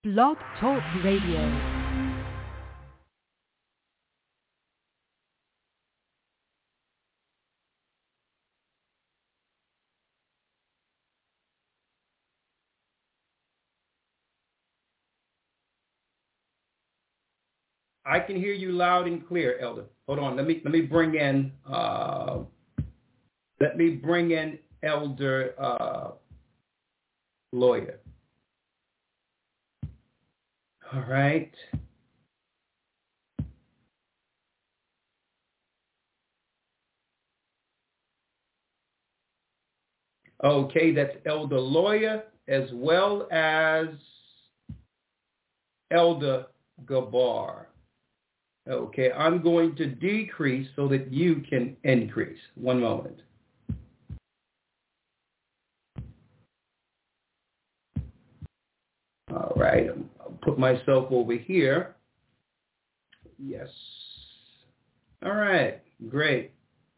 Blog Talk Radio. I can hear you loud and clear, Elder. Hold on. Let me bring in Elder Lawyer. All right. Okay, that's Elder Lawyer as well as Elder Gabar. Okay, I'm going to decrease so that you can increase. One moment. All right, I'll put myself over here. Yes. All right, great.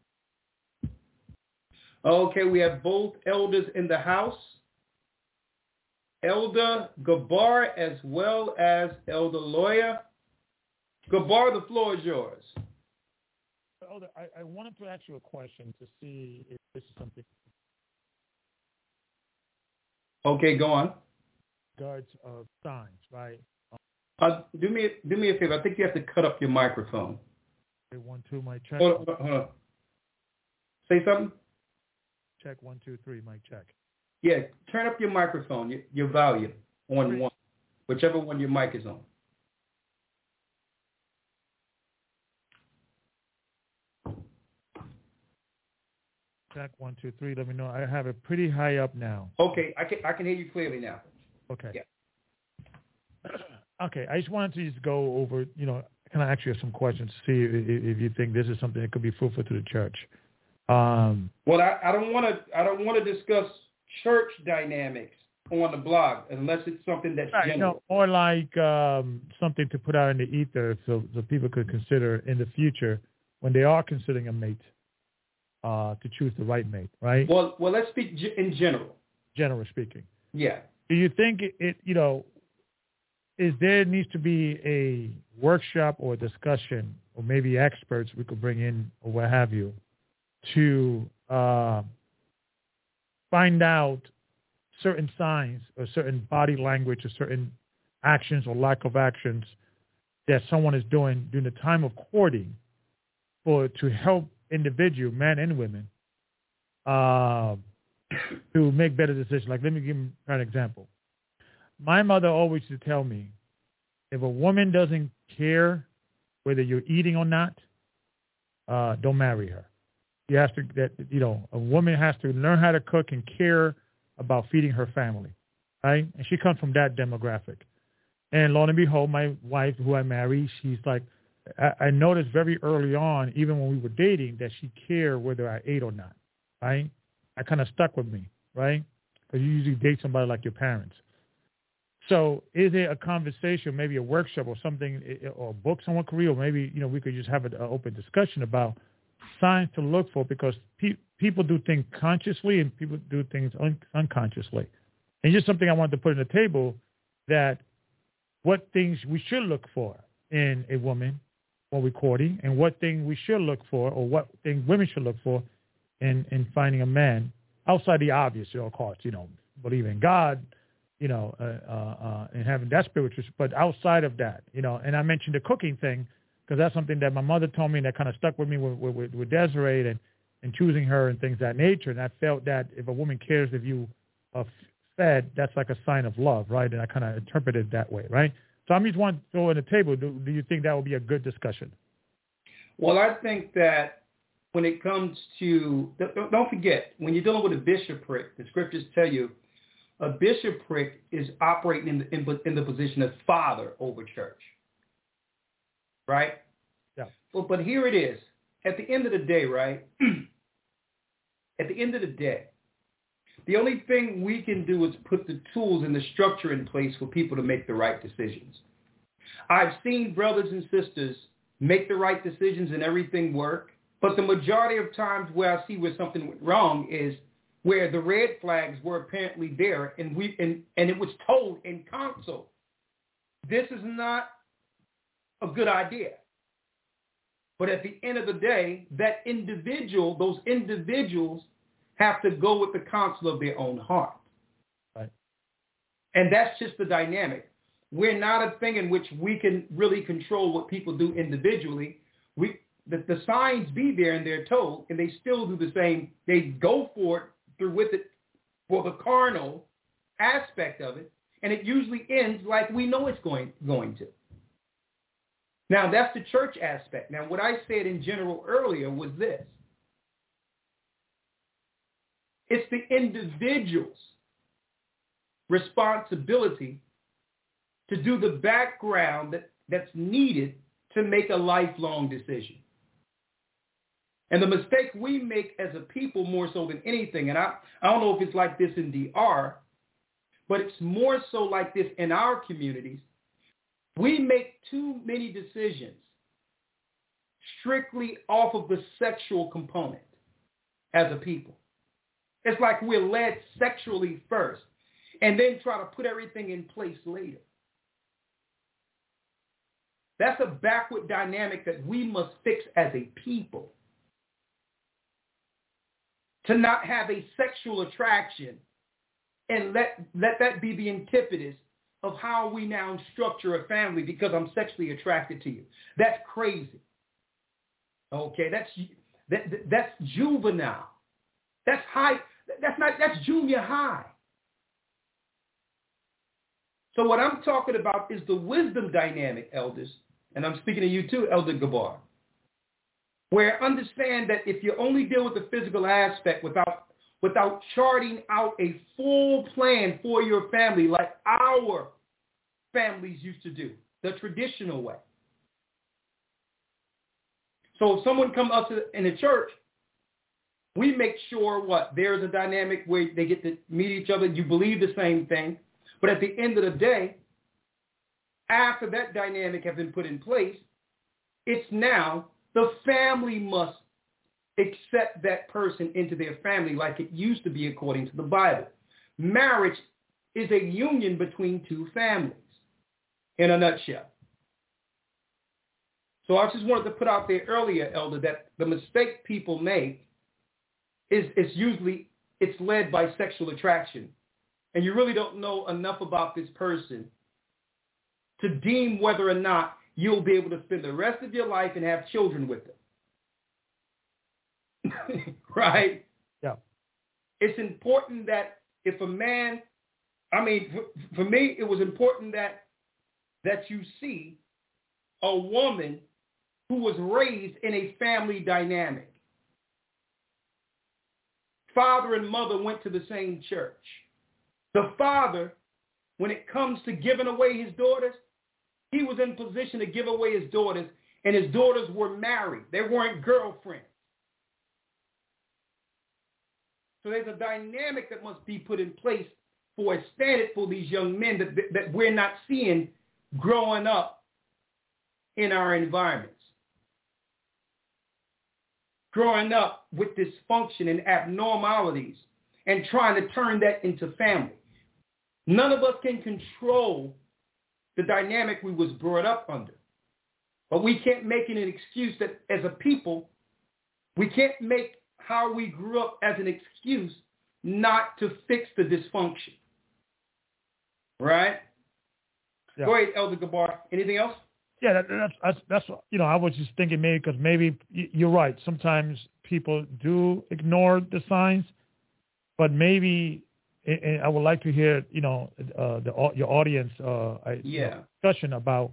Okay, we have both elders in the house. Elder Gabar as well as Elder Lawyer. Gabar, the floor is yours. Elder, I wanted to ask you a question to see if this is something. Okay, go on. Regards of signs, right? Do me a favor. I think you have to cut up your microphone. 1, 2, mic check. Hold on. Say something. Check 1, 2, 3, mic check. Yeah, turn up your microphone, your volume on one, whichever one your mic is on. Check 1, 2, 3. Let me know. I have it pretty high up now. Okay, I can hear you clearly now. Okay. Yeah. Okay, I just wanted to just go over, can I ask you some questions to see if you think this is something that could be fruitful to the church? Well, I don't want to discuss church dynamics on the blog unless it's something that's general. More like something to put out in the ether so people could consider in the future when they are considering a mate to choose the right mate, right? Well, let's speak in general. Generally speaking. Yeah. Do you think there needs to be a workshop or a discussion or maybe experts we could bring in or what have you to find out certain signs or certain body language or certain actions or lack of actions that someone is doing during the time of courting to help individual, men and women, to make better decisions? Like, let me give you an example. My mother always used to tell me, if a woman doesn't care whether you're eating or not, don't marry her. You have to, a woman has to learn how to cook and care about feeding her family, right? And she comes from that demographic. And lo and behold, my wife, who I married, she's like, I noticed very early on, even when we were dating, that she cared whether I ate or not, right? That kind of stuck with me, right? Because you usually date somebody like your parents. So is there a conversation, maybe a workshop or something, or a book someone could read, or maybe, we could just have an open discussion about signs to look for, because people do things consciously and people do things unconsciously. And just something I wanted to put on the table, that what things we should look for in a woman when we're courting, and what thing we should look for, or what thing women should look for in finding a man outside the obvious, of course, believe in God, and having that spiritual, but outside of that, and I mentioned the cooking thing because that's something that my mother told me and that kind of stuck with me with Desiree and choosing her and things of that nature. And I felt that if a woman cares if you are fed, that's like a sign of love, right? And I kind of interpreted it that way, right? So I just want to throw on the table, do you think that would be a good discussion? Well, I think that when it comes to, don't forget, when you're dealing with a bishopric, the scriptures tell you, a bishopric is operating in the position of father over church, right? Yeah. But here it is. At the end of the day, right? At the end of the day, the only thing we can do is put the tools and the structure in place for people to make the right decisions. I've seen brothers and sisters make the right decisions and everything work, but the majority of times where I see where something went wrong is where the red flags were apparently there, and it was told in council this is not a good idea. But at the end of the day, those individuals have to go with the counsel of their own heart. Right. And that's just the dynamic. We're not a thing in which we can really control what people do individually. The signs be there and they're told, and they still do the same. They go for it through with it for the carnal aspect of it, and it usually ends like we know it's going to. Now, that's the church aspect. Now, what I said in general earlier was this. It's the individual's responsibility to do the background that's needed to make a lifelong decision. And the mistake we make as a people more so than anything, and I don't know if it's like this in DR, but it's more so like this in our communities. We make too many decisions strictly off of the sexual component as a people. It's like we're led sexually first and then try to put everything in place later. That's a backward dynamic that we must fix as a people. To not have a sexual attraction and let that be the antithesis of how we now structure a family because I'm sexually attracted to you. That's crazy. Okay, that's juvenile. That's high. That's junior high. So what I'm talking about is the wisdom dynamic, elders, and I'm speaking to you too, Elder Gabar, where understand that if you only deal with the physical aspect without charting out a full plan for your family like our families used to do, the traditional way. So if someone comes up in the church, we make sure there's a dynamic where they get to meet each other, you believe the same thing, but at the end of the day, after that dynamic has been put in place, it's now the family must accept that person into their family like it used to be according to the Bible. Marriage is a union between two families, in a nutshell. So I just wanted to put out there earlier, Elder, that the mistake people make is it's led by sexual attraction. And you really don't know enough about this person to deem whether or not you'll be able to spend the rest of your life and have children with them. Right? Yeah. It's important that if a man, for me, it was important that you see a woman who was raised in a family dynamic. Father and mother went to the same church. The father, when it comes to giving away his daughters, he was in position to give away his daughters, and his daughters were married. They weren't girlfriends. So there's a dynamic that must be put in place for a standard for these young men that we're not seeing growing up in our environments. Growing up with dysfunction and abnormalities and trying to turn that into family. None of us can control the dynamic we was brought up under. But we can't make it an excuse that as a people, we can't make how we grew up as an excuse not to fix the dysfunction. Right? Yeah. Go ahead, Elder Gabar. Anything else? Yeah, that's I was just thinking maybe you're right. Sometimes people do ignore the signs, but maybe, and I would like to hear, your audience discussion about,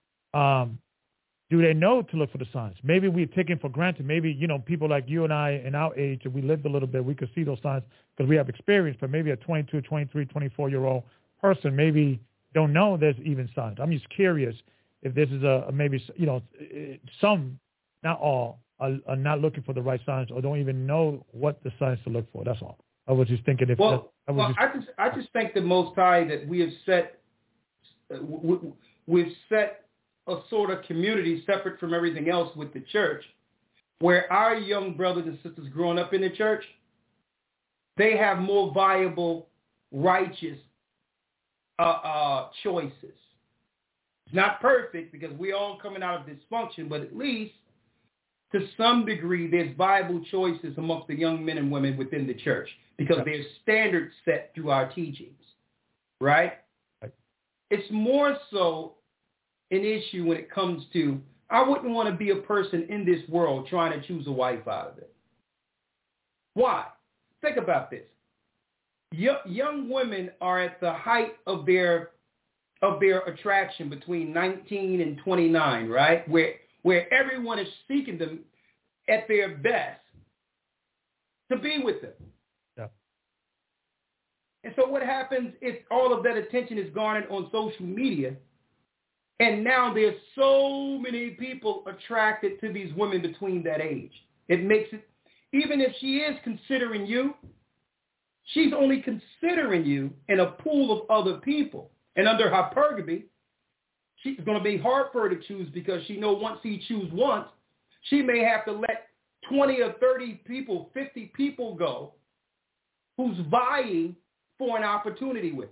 do they know to look for the signs? Maybe we're taking for granted. Maybe, people like you and I in our age, if we lived a little bit, we could see those signs because we have experience, but maybe a 22, 23, 24-year-old person maybe don't know there's even signs. I'm just curious if this is some, not all, are not looking for the right signs or don't even know what the signs to look for. That's all. I was just thinking I just think the Most High that we have set, we've set a sort of community separate from everything else with the church, where our young brothers and sisters growing up in the church, they have more viable, righteous choices. It's not perfect because we're all coming out of dysfunction, but at least to some degree there's viable choices amongst the young men and women within the church because there's standards set through our teachings, right? It's more so an issue when it comes to, I wouldn't want to be a person in this world trying to choose a wife out of it. Why? Think about this. Young women are at the height of their attraction between 19 and 29, right? Where everyone is seeking them at their best to be with them. Yeah. And so what happens is all of that attention is garnered on social media, and now there's so many people attracted to these women between that age. It makes it, even if she is considering you, she's only considering you in a pool of other people. And under hypergamy, it's going to be hard for her to choose because she knows once he chooses once, she may have to let 20 or 30 people, 50 people go who's vying for an opportunity with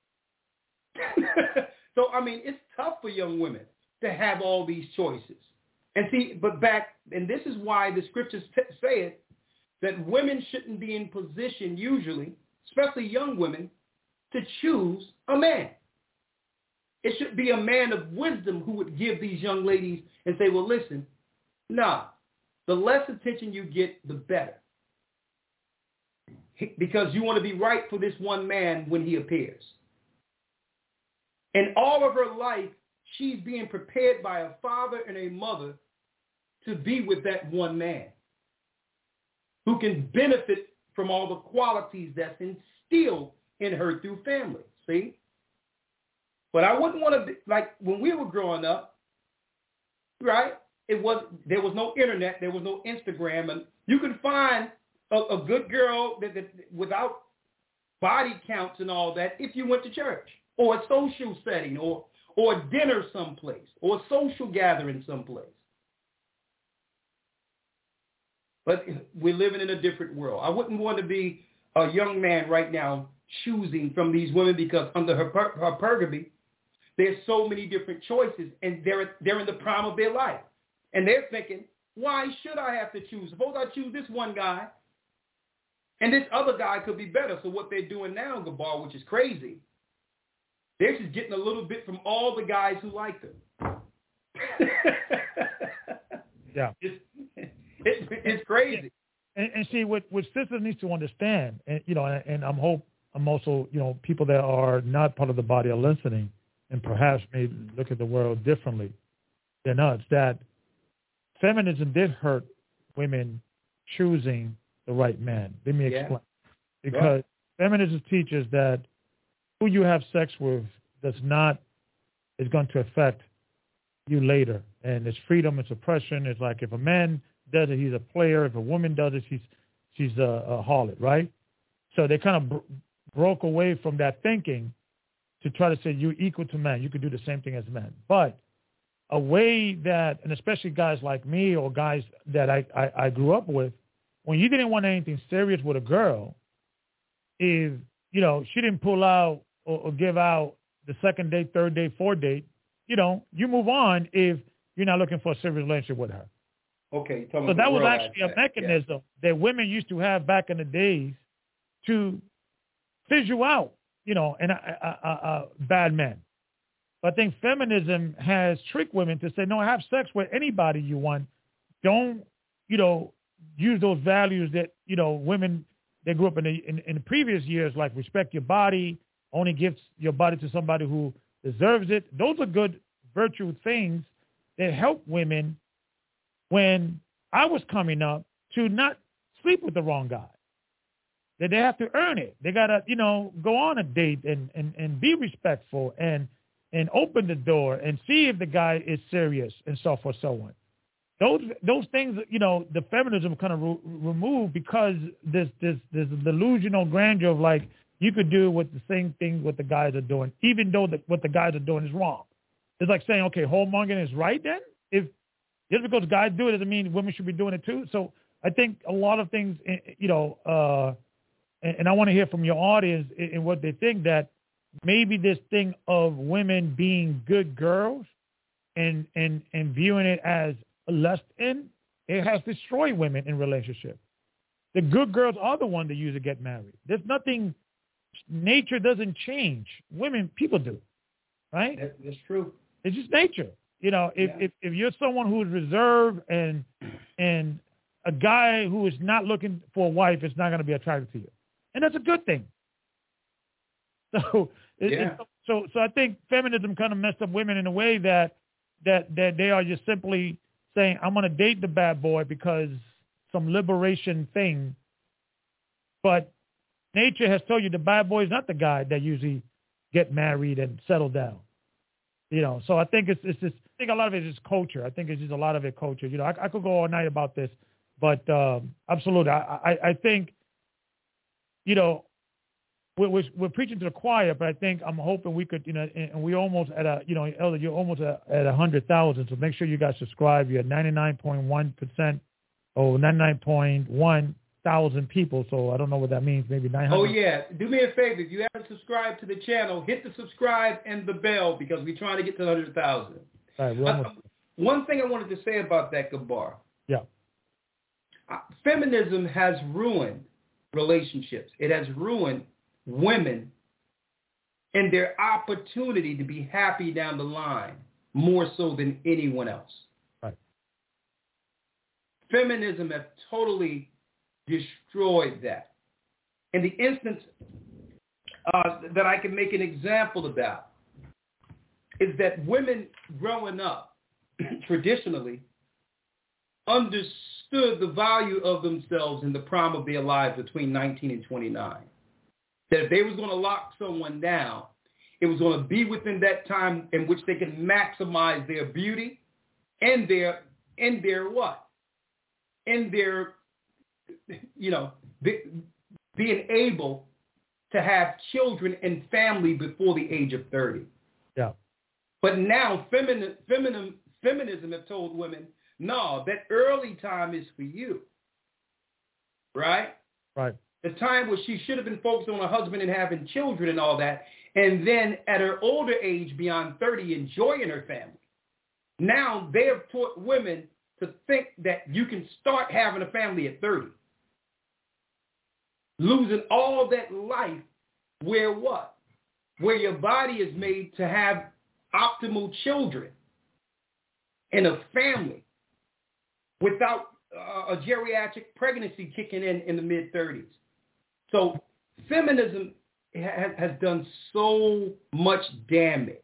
her. So, I mean, it's tough for young women to have all these choices. And see, and this is why the scriptures say it, that women shouldn't be in position usually, especially young women, to choose a man. It should be a man of wisdom who would give these young ladies and say, well, listen, the less attention you get, the better. Because you want to be right for this one man when he appears. And all of her life, she's being prepared by a father and a mother to be with that one man who can benefit from all the qualities that's instilled in her through family. See? But I wouldn't want to be, like when we were growing up, right? There was no internet, there was no Instagram, and you could find a good girl that without body counts and all that if you went to church or a social setting or a dinner someplace or a social gathering someplace. But we're living in a different world. I wouldn't want to be a young man right now choosing from these women because under hypergamy, there's so many different choices, and they're in the prime of their life. And they're thinking, why should I have to choose? Suppose I choose this one guy, and this other guy could be better. So what they're doing now, Gabar, which is crazy, they're just getting a little bit from all the guys who like them. Yeah. It's crazy. And see, what sisters needs to understand, and and I'm also, people that are not part of the body are listening, and perhaps may look at the world differently than us, that feminism did hurt women choosing the right man. Let me explain. Because feminism teaches that who you have sex with is going to affect you later. And it's freedom, it's oppression. It's like if a man does it, he's a player. If a woman does it, she's a harlot, right? So they kind of broke away from that thinking to try to say you're equal to men. You could do the same thing as men. But a way that, and especially guys like me or guys that I grew up with, when you didn't want anything serious with a girl, if, she didn't pull out or give out the second date, third date, fourth date, you move on if you're not looking for a serious relationship with her. Okay. So that was actually a mechanism that women used to have back in the days to fish you out, and a bad man. But I think feminism has tricked women to say, no, have sex with anybody you want. Don't, use those values that, women that grew up in the previous years, like respect your body, only give your body to somebody who deserves it. Those are good virtue things that help women when I was coming up to not sleep with the wrong guy. That they have to earn it. They got to, go on a date and be respectful and open the door and see if the guy is serious and so forth, so on. Those things, the feminism kind of removed because there's a delusional grandeur of like you could do what the same thing what the guys are doing, even though what the guys are doing is wrong. It's like saying, okay, whoremongering is right then? If just because guys do it doesn't mean women should be doing it too. So I think a lot of things, and I want to hear from your audience in what they think, that maybe this thing of women being good girls and viewing it as a lust in, it has destroyed women in relationships. The good girls are the ones that usually get married. There's nothing, nature doesn't change. Women, people do, right? That's true. It's just nature. You know, if you're someone who's reserved and a guy who is not looking for a wife is not going to be attracted to you. And that's a good thing. So, so I think feminism kind of messed up women in a way that they are just simply saying, I'm going to date the bad boy because some liberation thing. But nature has told you the bad boy is not the guy that usually get married and settle down. You know, so I think it's just, I think a lot of it is culture. I think it's just a lot of it culture. You know, I could go all night about this, but absolutely. I think, you know, we're preaching to the choir, but I think I'm hoping we could, you know, and we almost at a, you know, Elder, you're almost at 100,000. So make sure you guys subscribe. You're at 99.1% or 99.1 thousand people. So I don't know what that means. Maybe 900. Oh yeah. Do me a favor. If you haven't subscribed to the channel, hit the subscribe and the bell because we're trying to get to 100,000. Right, one thing I wanted to say about that, Gabar. Yeah. Feminism has ruined relationships. It has ruined women and their opportunity to be happy down the line more so than anyone else. Right. Feminism has totally destroyed that. And the instance that I can make an example about is that women growing up traditionally understood the value of themselves in the prime of their lives between 19 and 29. That if they was going to lock someone down, it was going to be within that time in which they can maximize their beauty and their what? And their, you know, being able to have children and family before the age of 30. Yeah. But now feminism have told women, no, that early time is for you. Right? Right. The time where she should have been focused on her husband and having children and all that, and then at her older age, beyond 30, enjoying her family. Now they have taught women to think that you can start having a family at 30. Losing all that life where what? Where your body is made to have optimal children and a family without a geriatric pregnancy kicking in the mid-30s. So feminism has done so much damage.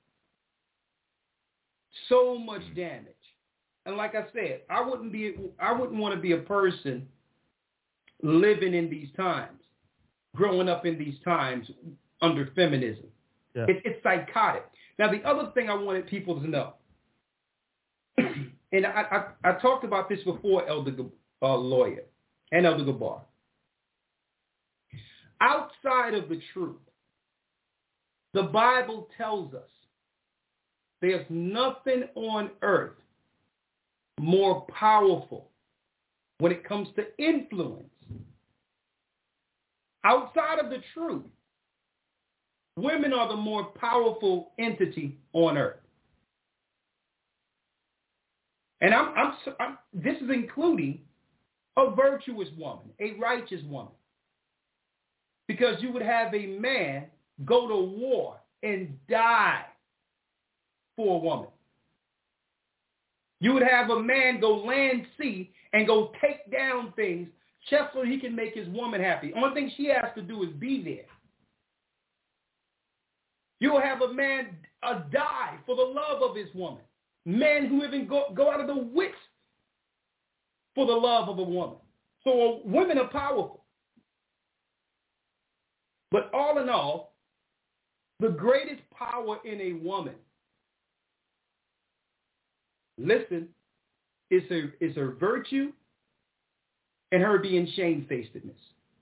So much damage. And like I said, I wouldn't want to be a person living in these times, growing up in these times under feminism. Yeah. It's psychotic. Now, the other thing I wanted people to know, and I talked about this before, Elder Lawyer and Elder Gabar. Outside of the truth, the Bible tells us there's nothing on earth more powerful when it comes to influence. Outside of the truth, women are the more powerful entity on earth. And this is including a virtuous woman, a righteous woman. Because you would have a man go to war and die for a woman. You would have a man go land, sea, and go take down things just so he can make his woman happy. Only thing she has to do is be there. You'll have a man die for the love of his woman. Men who even go out of the wits for the love of a woman. So women are powerful. But all in all, the greatest power in a woman, listen, is her virtue and her being shamefacedness.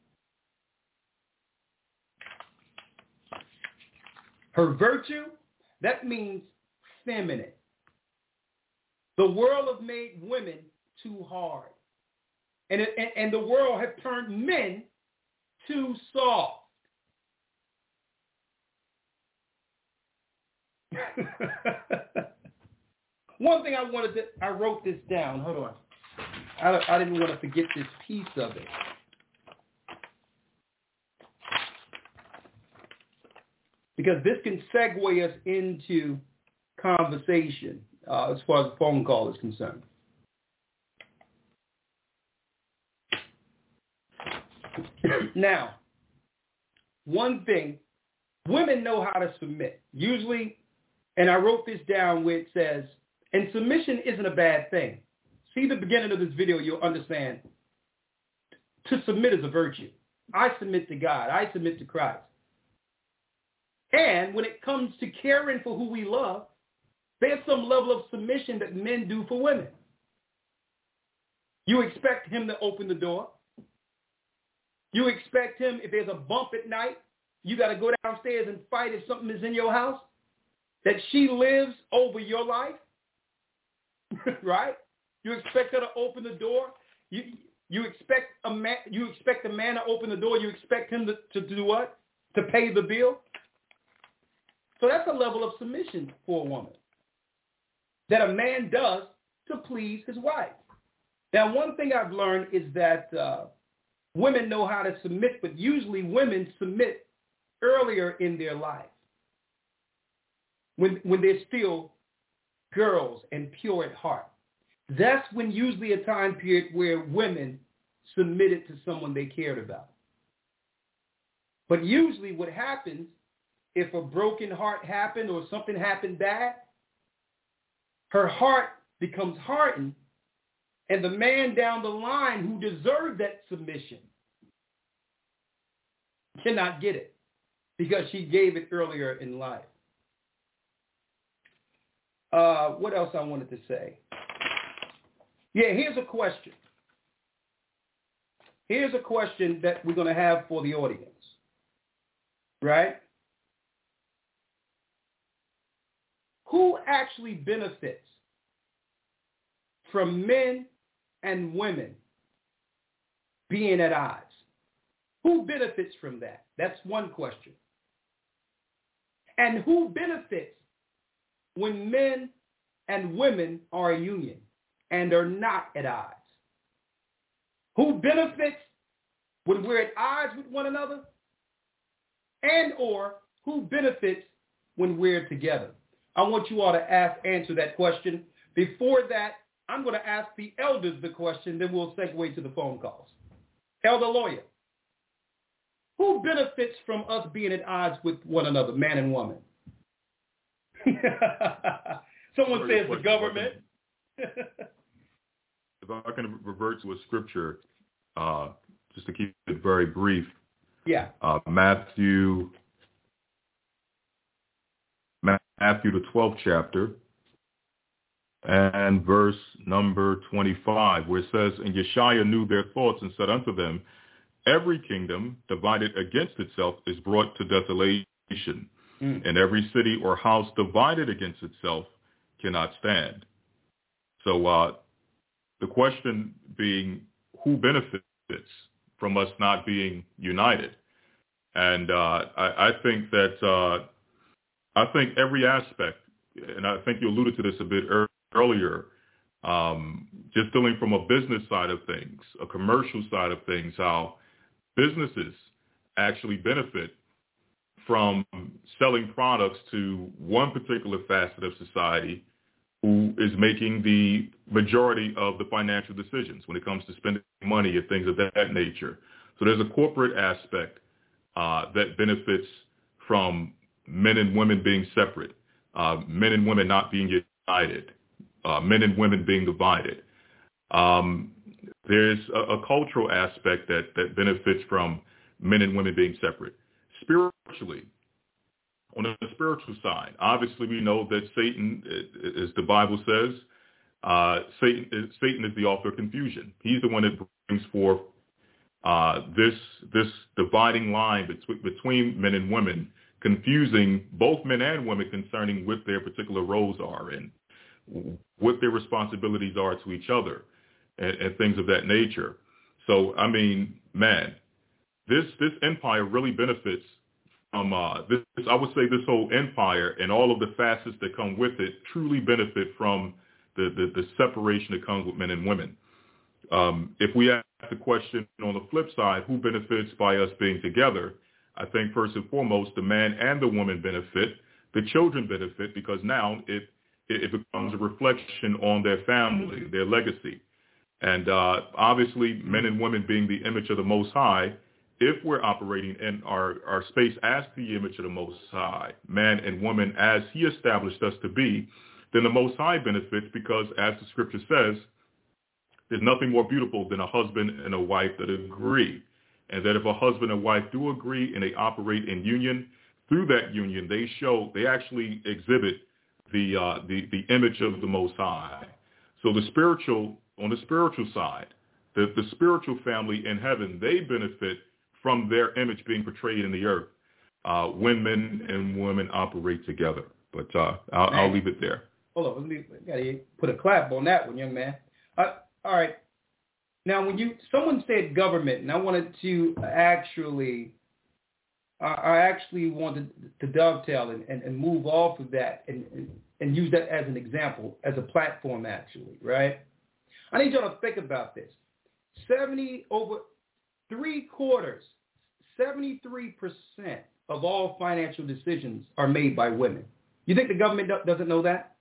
Her virtue, that means feminine. The world has made women too hard. And the world has turned men too soft. One thing I wrote this down. Hold on. I didn't want to forget this piece of it. Because this can segue us into conversation as far as the phone call is concerned. Now, one thing, women know how to submit. Usually, and I wrote this down where it says, and submission isn't a bad thing. See the beginning of this video, you'll understand. To submit is a virtue. I submit to God. I submit to Christ. And when it comes to caring for who we love, there's some level of submission that men do for women. You expect him to open the door. You expect him, if there's a bump at night, you got to go downstairs and fight if something is in your house, that she lives over your life, right? You expect her to open the door. You expect a man. You expect a man to open the door. You expect him to do what? To pay the bill. So that's a level of submission for a woman that a man does to please his wife. Now, one thing I've learned is that women know how to submit, but usually women submit earlier in their life when they're still girls and pure at heart. That's when usually a time period where women submitted to someone they cared about. But usually what happens, if a broken heart happened or something happened bad, her heart becomes hardened, and the man down the line who deserved that submission cannot get it because she gave it earlier in life. What else I wanted to say? Yeah, here's a question. Here's a question that we're going to have for the audience, right? Who actually benefits from men and women being at odds? Who benefits from that? That's one question. And who benefits when men and women are a union and are not at odds? Who benefits when we're at odds with one another? And or who benefits when we're together? I want you all to answer that question. Before that, I'm going to ask the elders the question, then we'll segue to the phone calls. Elder Lawyer, who benefits from us being at odds with one another, man and woman? Someone says the government. If I can revert to a scripture, just to keep it very brief. Yeah. Matthew, the 12th chapter, and verse number 25, where it says, And Yeshua knew their thoughts and said unto them, Every kingdom divided against itself is brought to desolation, and every city or house divided against itself cannot stand. So the question being, who benefits from us not being united? And I think that I think every aspect, and I think you alluded to this a bit earlier, just dealing from a business side of things, a commercial side of things, how businesses actually benefit from selling products to one particular facet of society who is making the majority of the financial decisions when it comes to spending money and things of that nature. So there's a corporate aspect that benefits from men and women being separate, men and women not being united, men and women being divided. There's a cultural aspect that benefits from men and women being separate. Spiritually, on the spiritual side, obviously we know that Satan, as the Bible says, Satan is the author of confusion. He's the one that brings forth this dividing line between men and women, confusing both men and women concerning what their particular roles are and what their responsibilities are to each other and things of that nature. So, I mean, man, this empire really benefits this, I would say this whole empire and all of the facets that come with it truly benefit from the separation that comes with men and women. If we ask the question on the flip side, who benefits by us being together? I think first and foremost, the man and the woman benefit. The children benefit because now it becomes a reflection on their family, their legacy. And obviously, men and women being the image of the Most High, if we're operating in our space as the image of the Most High, man and woman as he established us to be, then the Most High benefits because, as the scripture says, there's nothing more beautiful than a husband and a wife that agree. And that if a husband and wife do agree and they operate in union, through that union, they actually exhibit the image of the Most High. So on the spiritual side, the spiritual family in heaven, they benefit from their image being portrayed in the earth when men and women operate together. But I'll leave it there. Hold on, we gotta put a clap on that one, young man. All right. Now, when someone said government, and I wanted to actually wanted to dovetail and move off of that and use that as an example, as a platform, actually, right? I need y'all to think about this. 73% of all financial decisions are made by women. You think the government doesn't know that?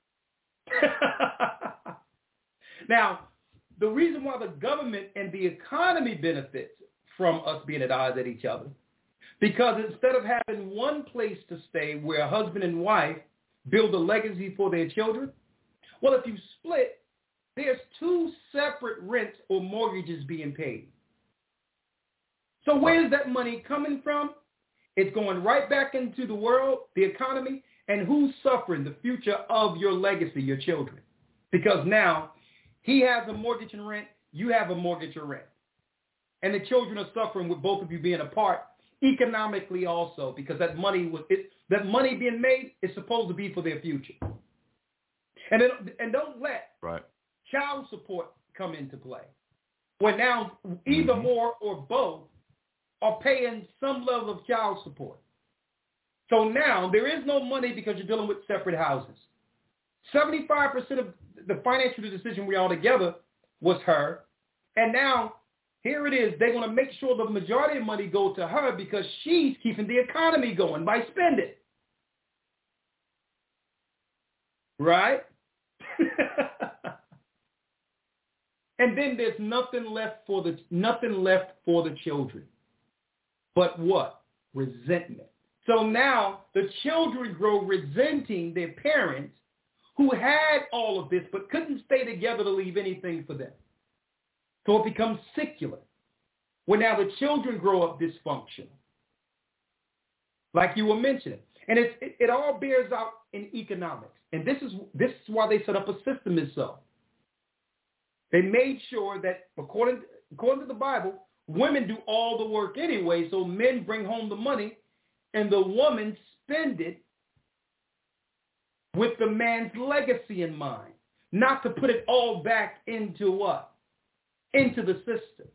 Now, the reason why the government and the economy benefits from us being at odds at each other, because instead of having one place to stay where a husband and wife build a legacy for their children, well, if you split, there's 2 separate rents or mortgages being paid. So where's that money coming from? It's going right back into the world, the economy, and who's suffering? The future of your legacy, your children. Because now he has a mortgage and rent, you have a mortgage or rent. And the children are suffering with both of you being apart economically also, because that money being made is supposed to be for their future. And don't let child support come into play, where now either or both are paying some level of child support. So now there is no money because you're dealing with separate houses. 75% of the financial decision we all together was her. And now here it is. They're going to make sure the majority of money goes to her because she's keeping the economy going by spending. Right? And then there's nothing left for the children. But what? Resentment. So now the children grow resenting their parents who had all of this but couldn't stay together to leave anything for them. So it becomes secular, where now the children grow up dysfunctional, like you were mentioning. And it all bears out in economics. And this is why they set up a system as so. They made sure that, according to the Bible, women do all the work anyway, so men bring home the money, and the woman spend it with the man's legacy in mind, not to put it all back into what? Into the system.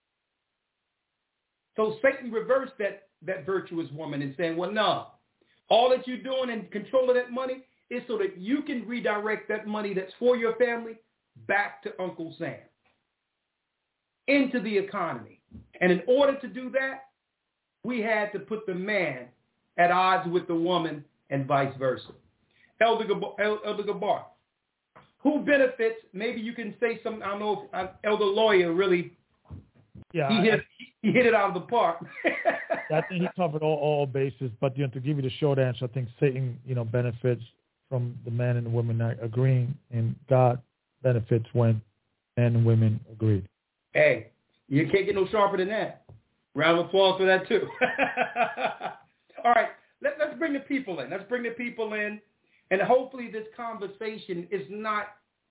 So Satan reversed that virtuous woman and saying, well, no, all that you're doing in control of that money is so that you can redirect that money that's for your family back to Uncle Sam, into the economy. And in order to do that, we had to put the man at odds with the woman and vice versa. Elder Gabar, who benefits? Maybe you can say something. I don't know if Elder Lawyer really, he hit it out of the park. I think he covered all bases, but to give you the short answer, I think Satan, benefits from the man and the woman agreeing, and God benefits when men and women agree. Hey, you can't get no sharper than that. Round of applause for that too. All right, let's bring the people in. And hopefully this conversation is not,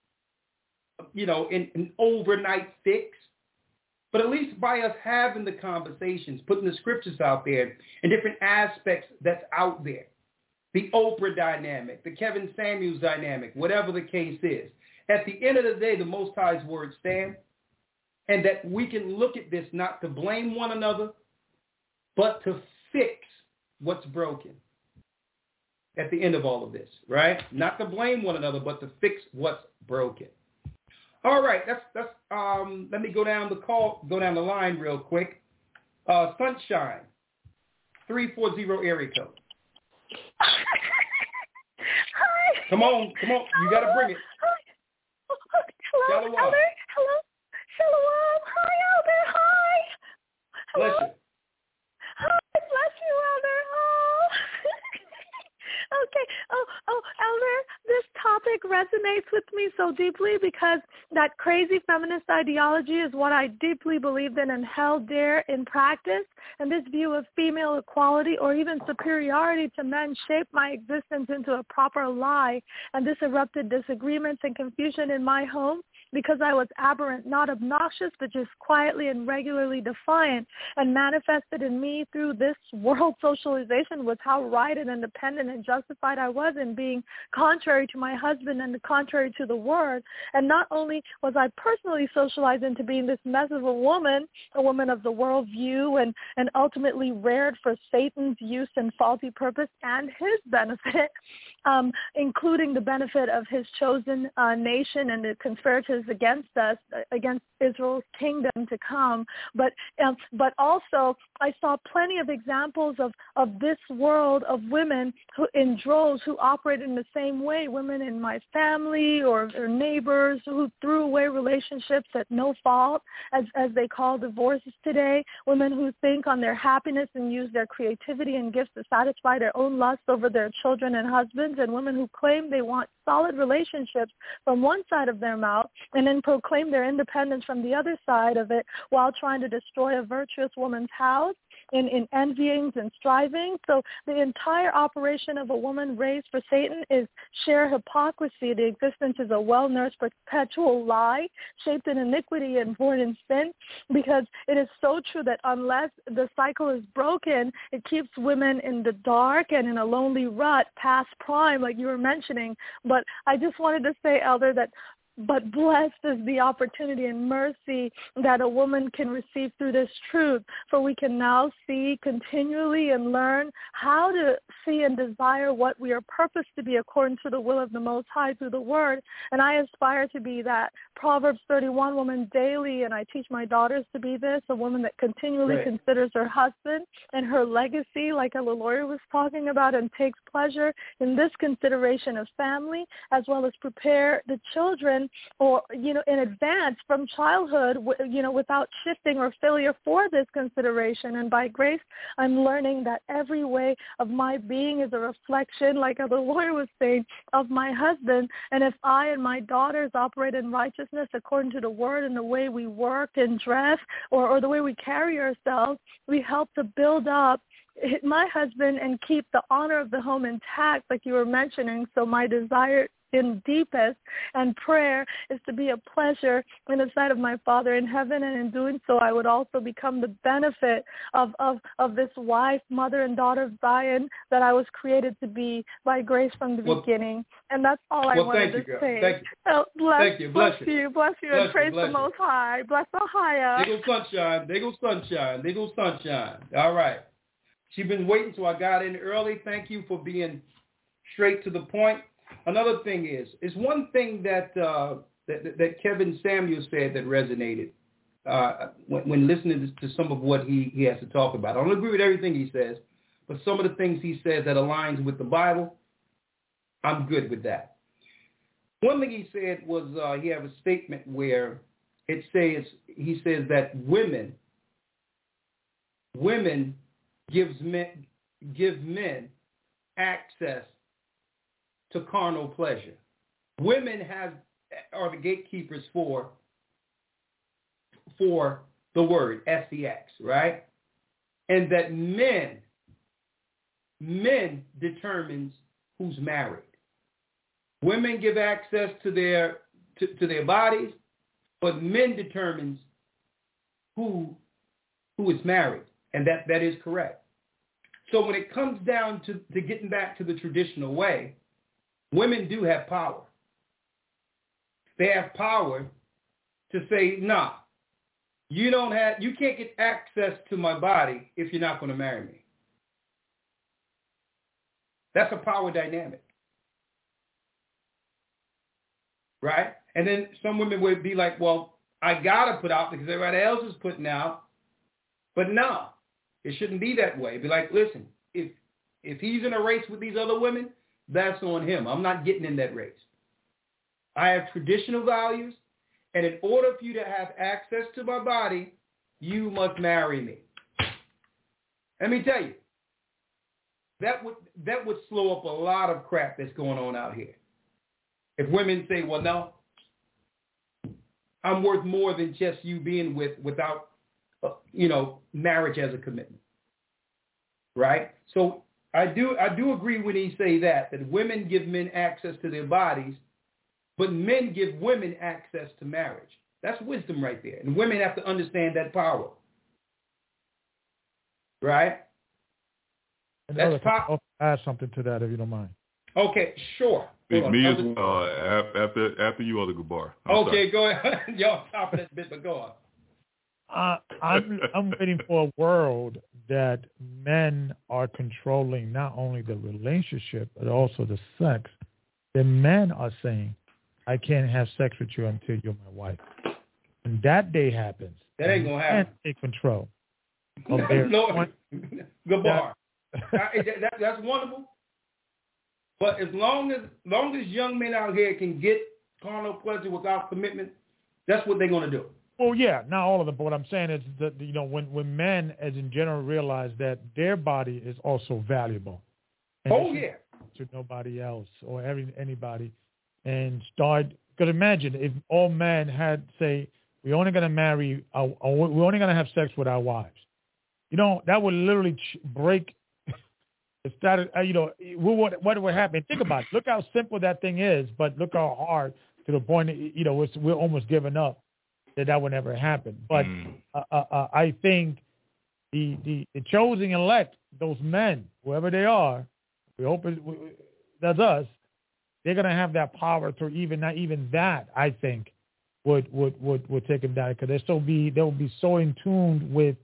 an overnight fix, but at least by us having the conversations, putting the scriptures out there and different aspects that's out there. The Oprah dynamic, the Kevin Samuels dynamic, whatever the case is. At the end of the day, the Most High's words stand, and that we can look at this not to blame one another, but to fix what's broken at the end of all of this, right? Not to blame one another, but to fix what's broken. All right, that's let me go down the line real quick. Sunshine, 340 area code. Hi. Come on, you got to bring it. Hello, Shalom. Elder. Hello. Shalom. Hi, Elder. Hi. Hello. Bless you. Hi, bless you, Elder. Oh. Okay. Oh, Elder, this topic resonates with me so deeply because that crazy feminist ideology is what I deeply believed in and held dear in practice. And this view of female equality or even superiority to men shaped my existence into a proper lie. And this erupted disagreements and confusion in my home because I was aberrant, not obnoxious, but just quietly and regularly defiant, and manifested in me through this world socialization was how right and independent and justified I was in being contrary to my husband and contrary to the word. And not only was I personally socialized into being this mess of a woman of the world view, and ultimately reared for Satan's use and faulty purpose and his benefit, including the benefit of his chosen nation and the conspirators against us, against Israel's kingdom to come. But also I saw plenty of examples of this world of women who in droves who operate in the same way, women in my family or neighbors who threw away relationships at no fault, as they call divorces today, women who think on their happiness and use their creativity and gifts to satisfy their own lust over their children and husbands, and women who claim they want solid relationships from one side of their mouth and then proclaim their independence from the other side of it while trying to destroy a virtuous woman's house in envyings and striving. So the entire operation of a woman raised for Satan is sheer hypocrisy. The existence is a well-nursed perpetual lie shaped in iniquity and born in sin, because it is so true that unless the cycle is broken, it keeps women in the dark and in a lonely rut past prime, like you were mentioning. But I just wanted to say, Elder, that but blessed is the opportunity and mercy that a woman can receive through this truth. For we can now see continually and learn how to see and desire what we are purposed to be according to the will of the Most High through the Word. And I aspire to be that Proverbs 31 woman daily, and I teach my daughters to be this, a woman that continually considers her husband and her legacy, like a lawyer was talking about, and takes pleasure in this consideration of family, as well as prepare the children or, in advance from childhood, without shifting or failure for this consideration. And by grace, I'm learning that every way of my being is a reflection, like the lawyer was saying, of my husband. And if I and my daughters operate in righteousness according to the word and the way we work and dress or the way we carry ourselves, we help to build up my husband and keep the honor of the home intact, like you were mentioning. So my desire in deepest and prayer is to be a pleasure in the sight of my Father in heaven, and in doing so I would also become the benefit of this wife, mother, and daughter of Zion that I was created to be by grace from the beginning. And that's all I wanted to say. Thank you. So bless you. Bless you, and praise the Most High. Bless Ohio. There goes sunshine. All right. She's been waiting, so I got in early. Thank you for being straight to the point. Another thing is one thing that Kevin Samuel said that resonated when listening to some of what he has to talk about. I don't agree with everything he says, but some of the things he says that aligns with the Bible, I'm good with that. One thing he said was he had a statement where he says that women give men access to carnal pleasure. Women are the gatekeepers for the word, SEX, right? And that men determines who's married. Women give access to their bodies, but men determines who is married, and that is correct. So when it comes down to getting back to the traditional way, women do have power. They have power to say, nah, you can't get access to my body if you're not going to marry me. That's a power dynamic. Right? And then some women would be like, well, I got to put out because everybody else is putting out. But no, it shouldn't be that way. Be like, listen, if he's in a race with these other women, that's on him. I'm not getting in that race. I have traditional values, and in order for you to have access to my body, you must marry me. Let me tell you, that would slow up a lot of crap that's going on out here. If women say, well, no, I'm worth more than just you being without, marriage as a commitment, right? So I do agree when he say that women give men access to their bodies, but men give women access to marriage. That's wisdom right there. And women have to understand that power, right? And I'll add something to that if you don't mind. Okay, sure. Me as well. After you, Other Gabar. Okay, go ahead. Y'all top of that bit, but go on. I'm waiting for a world that men are controlling not only the relationship but also the sex. The men are saying, "I can't have sex with you until you're my wife." When that day happens, that ain't gonna happen. Take control. Gabar. That's wonderful. But as long as young men out here can get carnal pleasure without commitment, that's what they're going to do. Well, yeah, not all of them. But what I'm saying is that when men, as in general, realize that their body is also valuable. And to nobody else or anybody, and start. Because imagine if all men had say we're only going to marry, we're only going to have sex with our wives. That would literally break. Started, what would happen? Think about it. Look how simple that thing is, but look how hard to the point that, we're almost giving up that would never happen. But I think the chosen elect, those men, whoever they are, we hope that's us. They're gonna have that power to not even that. I think would take them down because they'll be so in tune with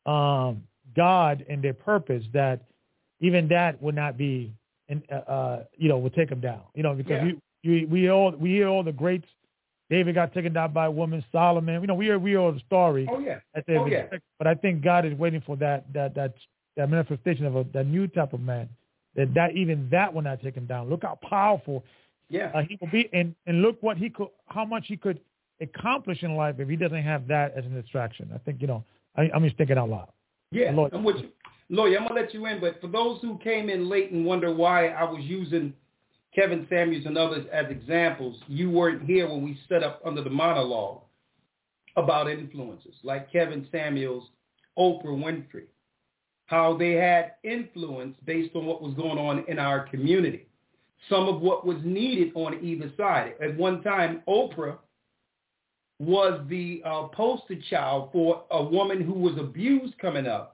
God and their purpose that. Even that would not be, would take them down. Because we hear all the greats. David got taken down by a woman. Solomon. We hear all the story. Oh yeah. But I think God is waiting for that manifestation of that new type of man. That even that will not take him down. Look how powerful. Yeah. He will be, and look how much he could accomplish in life if he doesn't have that as an distraction. I think I'm just thinking out loud. Yeah. I'm with you. Lawyer, I'm going to let you in, but for those who came in late and wonder why I was using Kevin Samuels and others as examples, you weren't here when we set up under the monologue about influences, like Kevin Samuels, Oprah Winfrey, how they had influence based on what was going on in our community, some of what was needed on either side. At one time, Oprah was the poster child for a woman who was abused coming up,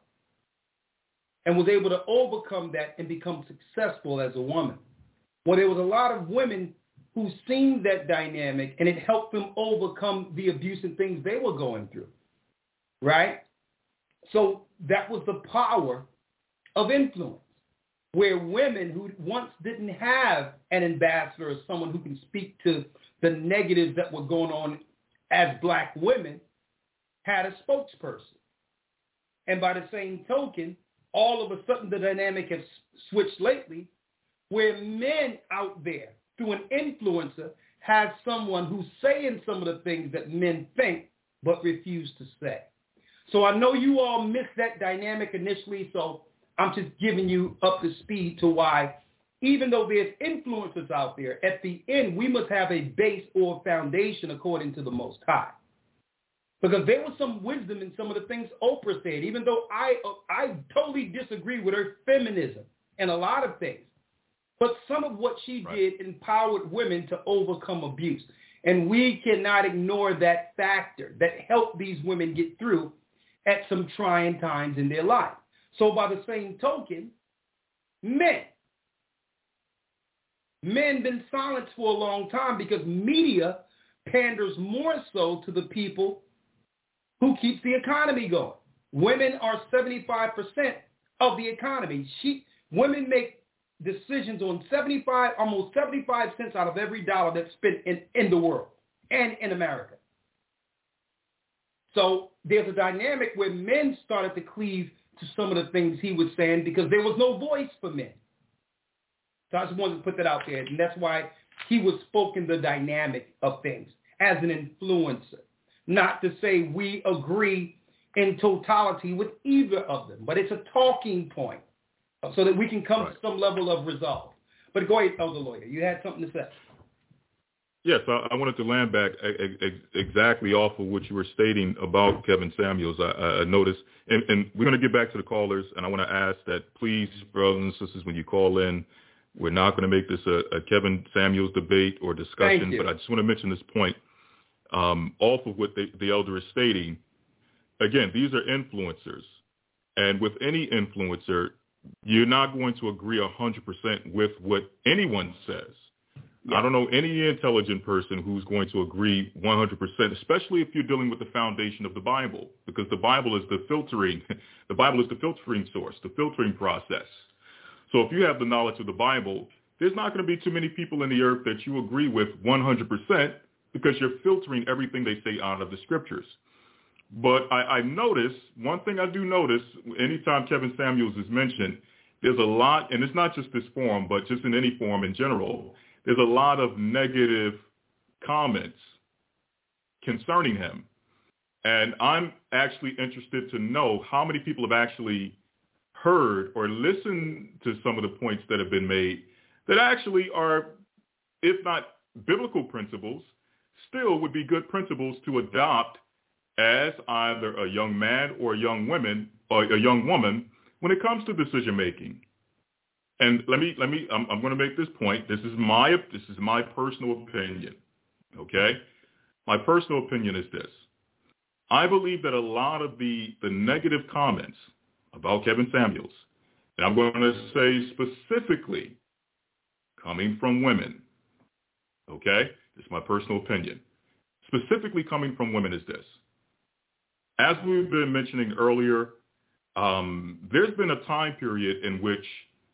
and was able to overcome that and become successful as a woman. Well, there was a lot of women who seen that dynamic, and it helped them overcome the abuse and things they were going through, right? So that was the power of influence, where women who once didn't have an ambassador or someone who can speak to the negatives that were going on as black women had a spokesperson. And by the same token, all of a sudden the dynamic has switched lately where men out there through an influencer have someone who's saying some of the things that men think but refuse to say. So I know you all missed that dynamic initially, so I'm just giving you up to speed to why even though there's influencers out there, at the end we must have a base or foundation according to the Most High. Because there was some wisdom in some of the things Oprah said, even though I totally disagree with her feminism and a lot of things. But some of what she did empowered women to overcome abuse. And we cannot ignore that factor that helped these women get through at some trying times in their life. So by the same token, men been silenced for a long time because media panders more so to the people who keeps the economy going. Women are 75% of the economy. Women make decisions on almost 75 cents out of every dollar that's spent in the world and in America. So there's a dynamic where men started to cleave to some of the things he was saying because there was no voice for men. So I just wanted to put that out there, and that's why he was spoken the dynamic of things as an influencer. Not to say we agree in totality with either of them, but it's a talking point so that we can come to some level of resolve. But go ahead, Elder Lawyer. You had something to say. Yes, I wanted to land back exactly off of what you were stating about Kevin Samuels. I noticed, and we're going to get back to the callers, and I want to ask that please, brothers and sisters, when you call in, we're not going to make this a Kevin Samuels debate or discussion, but I just want to mention this point off of what the elder is stating. Again, these are influencers, and with any influencer, you're not going to agree 100% with what anyone says. Yeah. I don't know any intelligent person who's going to agree 100%, especially if you're dealing with the foundation of the Bible, because the Bible is the filtering source, the filtering process. So if you have the knowledge of the Bible, there's not going to be too many people in the earth that you agree with 100% because you're filtering everything they say out of the scriptures. But I notice, one thing I do notice, anytime Kevin Samuels is mentioned, there's a lot, and it's not just this forum, but just in any forum in general, there's a lot of negative comments concerning him. And I'm actually interested to know how many people have actually heard or listened to some of the points that have been made that actually are, if not biblical principles, still would be good principles to adopt as either a young man or a young woman when it comes to decision making. And I'm going to make this point. This is my personal opinion. Okay? My personal opinion is this. I believe that a lot of the negative comments about Kevin Samuels, and I'm going to say specifically coming from women, okay? This is my personal opinion. Specifically coming from women is this. As we've been mentioning earlier, there's been a time period in which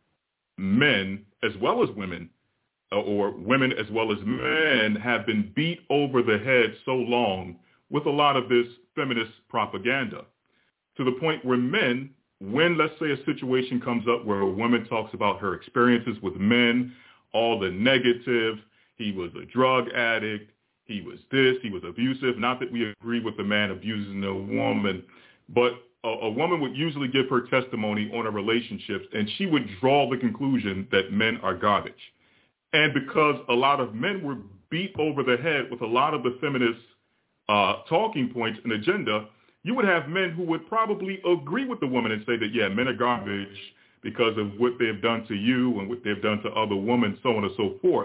men as well as women, or women as well as men, have been beat over the head so long with a lot of this feminist propaganda, to the point where men, when, let's say, a situation comes up where a woman talks about her experiences with men, all the negative, he was a drug addict, he was this, he was abusive. Not that we agree with the man abusing a woman, but a woman would usually give her testimony on her relationships, and she would draw the conclusion that men are garbage. And because a lot of men were beat over the head with a lot of the feminist talking points and agenda, you would have men who would probably agree with the woman and say that, yeah, men are garbage because of what they've done to you and what they've done to other women, so on and so forth.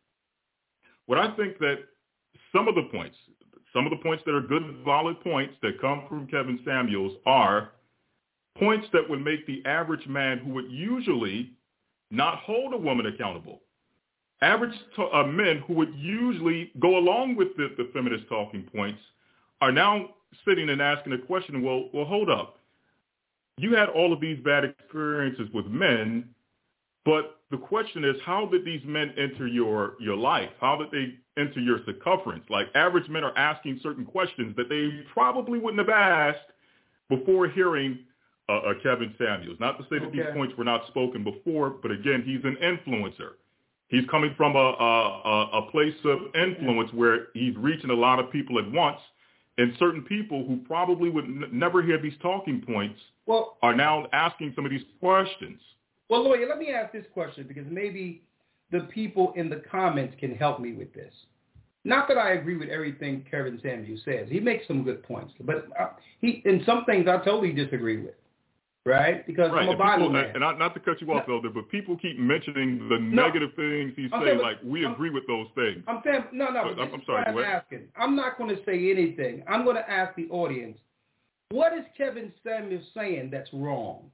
What I think that some of the points that are good, valid points that come from Kevin Samuels are points that would make the average man who would usually not hold a woman accountable. Average men who would usually go along with the feminist talking points are now sitting and asking the question, well, hold up. You had all of these bad experiences with men, but the question is, how did these men enter your life? How did they enter your circumference? Like, average men are asking certain questions that they probably wouldn't have asked before hearing Kevin Samuels. Not to say that these points were not spoken before, but again, he's an influencer. He's coming from a place of influence where he's reaching a lot of people at once, and certain people who probably would never hear these talking points are now asking some of these questions. Well, Lawyer, let me ask this question, because maybe the people in the comments can help me with this. Not that I agree with everything Kevin Samuels says. He makes some good points, but in some things I totally disagree with. Right? Because I'm a Bible man. And not to cut you off, Elder, but people keep mentioning the negative things he's saying, like, we agree with those things. I'm saying, I'm sorry, I'm asking. I'm not going to say anything. I'm going to ask the audience, what is Kevin Samuels saying that's wrong?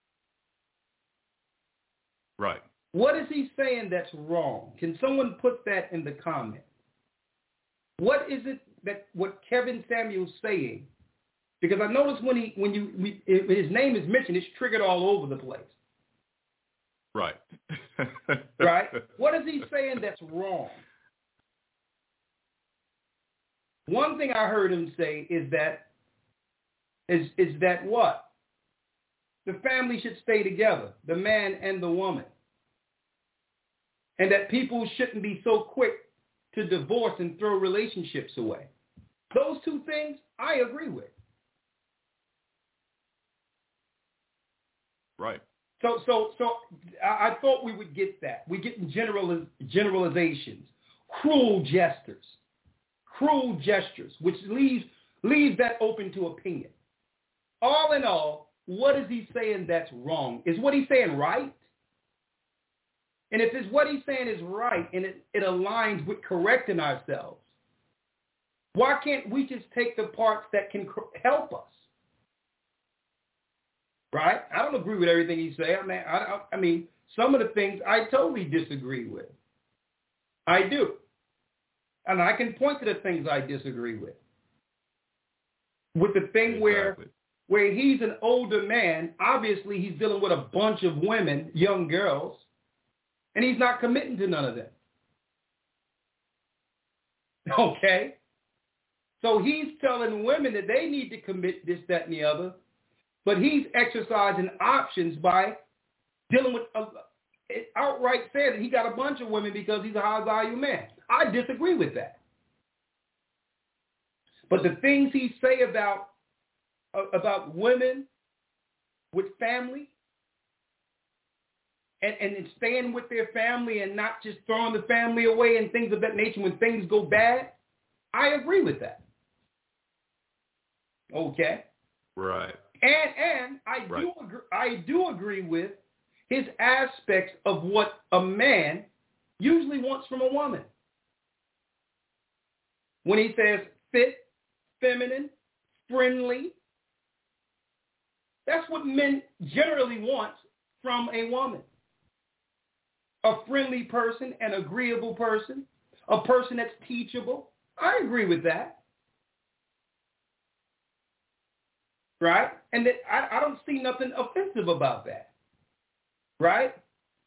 Right. What is he saying that's wrong? Can someone put that in the comment? What is it that what Kevin Samuels saying? Because I noticed when his name is mentioned, it's triggered all over the place. Right. Right? What is he saying that's wrong? One thing I heard him say is that what? The family should stay together, the man and the woman. And that people shouldn't be so quick to divorce and throw relationships away. Those two things I agree with. Right. So I thought we would get that. We get generalizations, cruel gestures, which leaves that open to opinion. All in all, what is he saying that's wrong? Is what he's saying right? And if it's what he's saying is right and it aligns with correcting ourselves, why can't we just take the parts that can help us? Right? I don't agree with everything he's saying. I mean, some of the things I totally disagree with. I do. And I can point to the things I disagree with. With the thing exactly. where he's an older man, obviously he's dealing with a bunch of women, young girls, and he's not committing to none of them. Okay? So he's telling women that they need to commit this, that, and the other, but he's exercising options by dealing with, outright saying that he got a bunch of women because he's a high-value man. I disagree with that. But the things he say about women with family and staying with their family and not just throwing the family away and things of that nature when things go bad, I agree with that. Okay? Right. And I do agree with his aspects of what a man usually wants from a woman. When he says fit, feminine, friendly, that's what men generally want from a woman. A friendly person, an agreeable person, a person that's teachable. I agree with that. Right? And that I don't see nothing offensive about that. Right?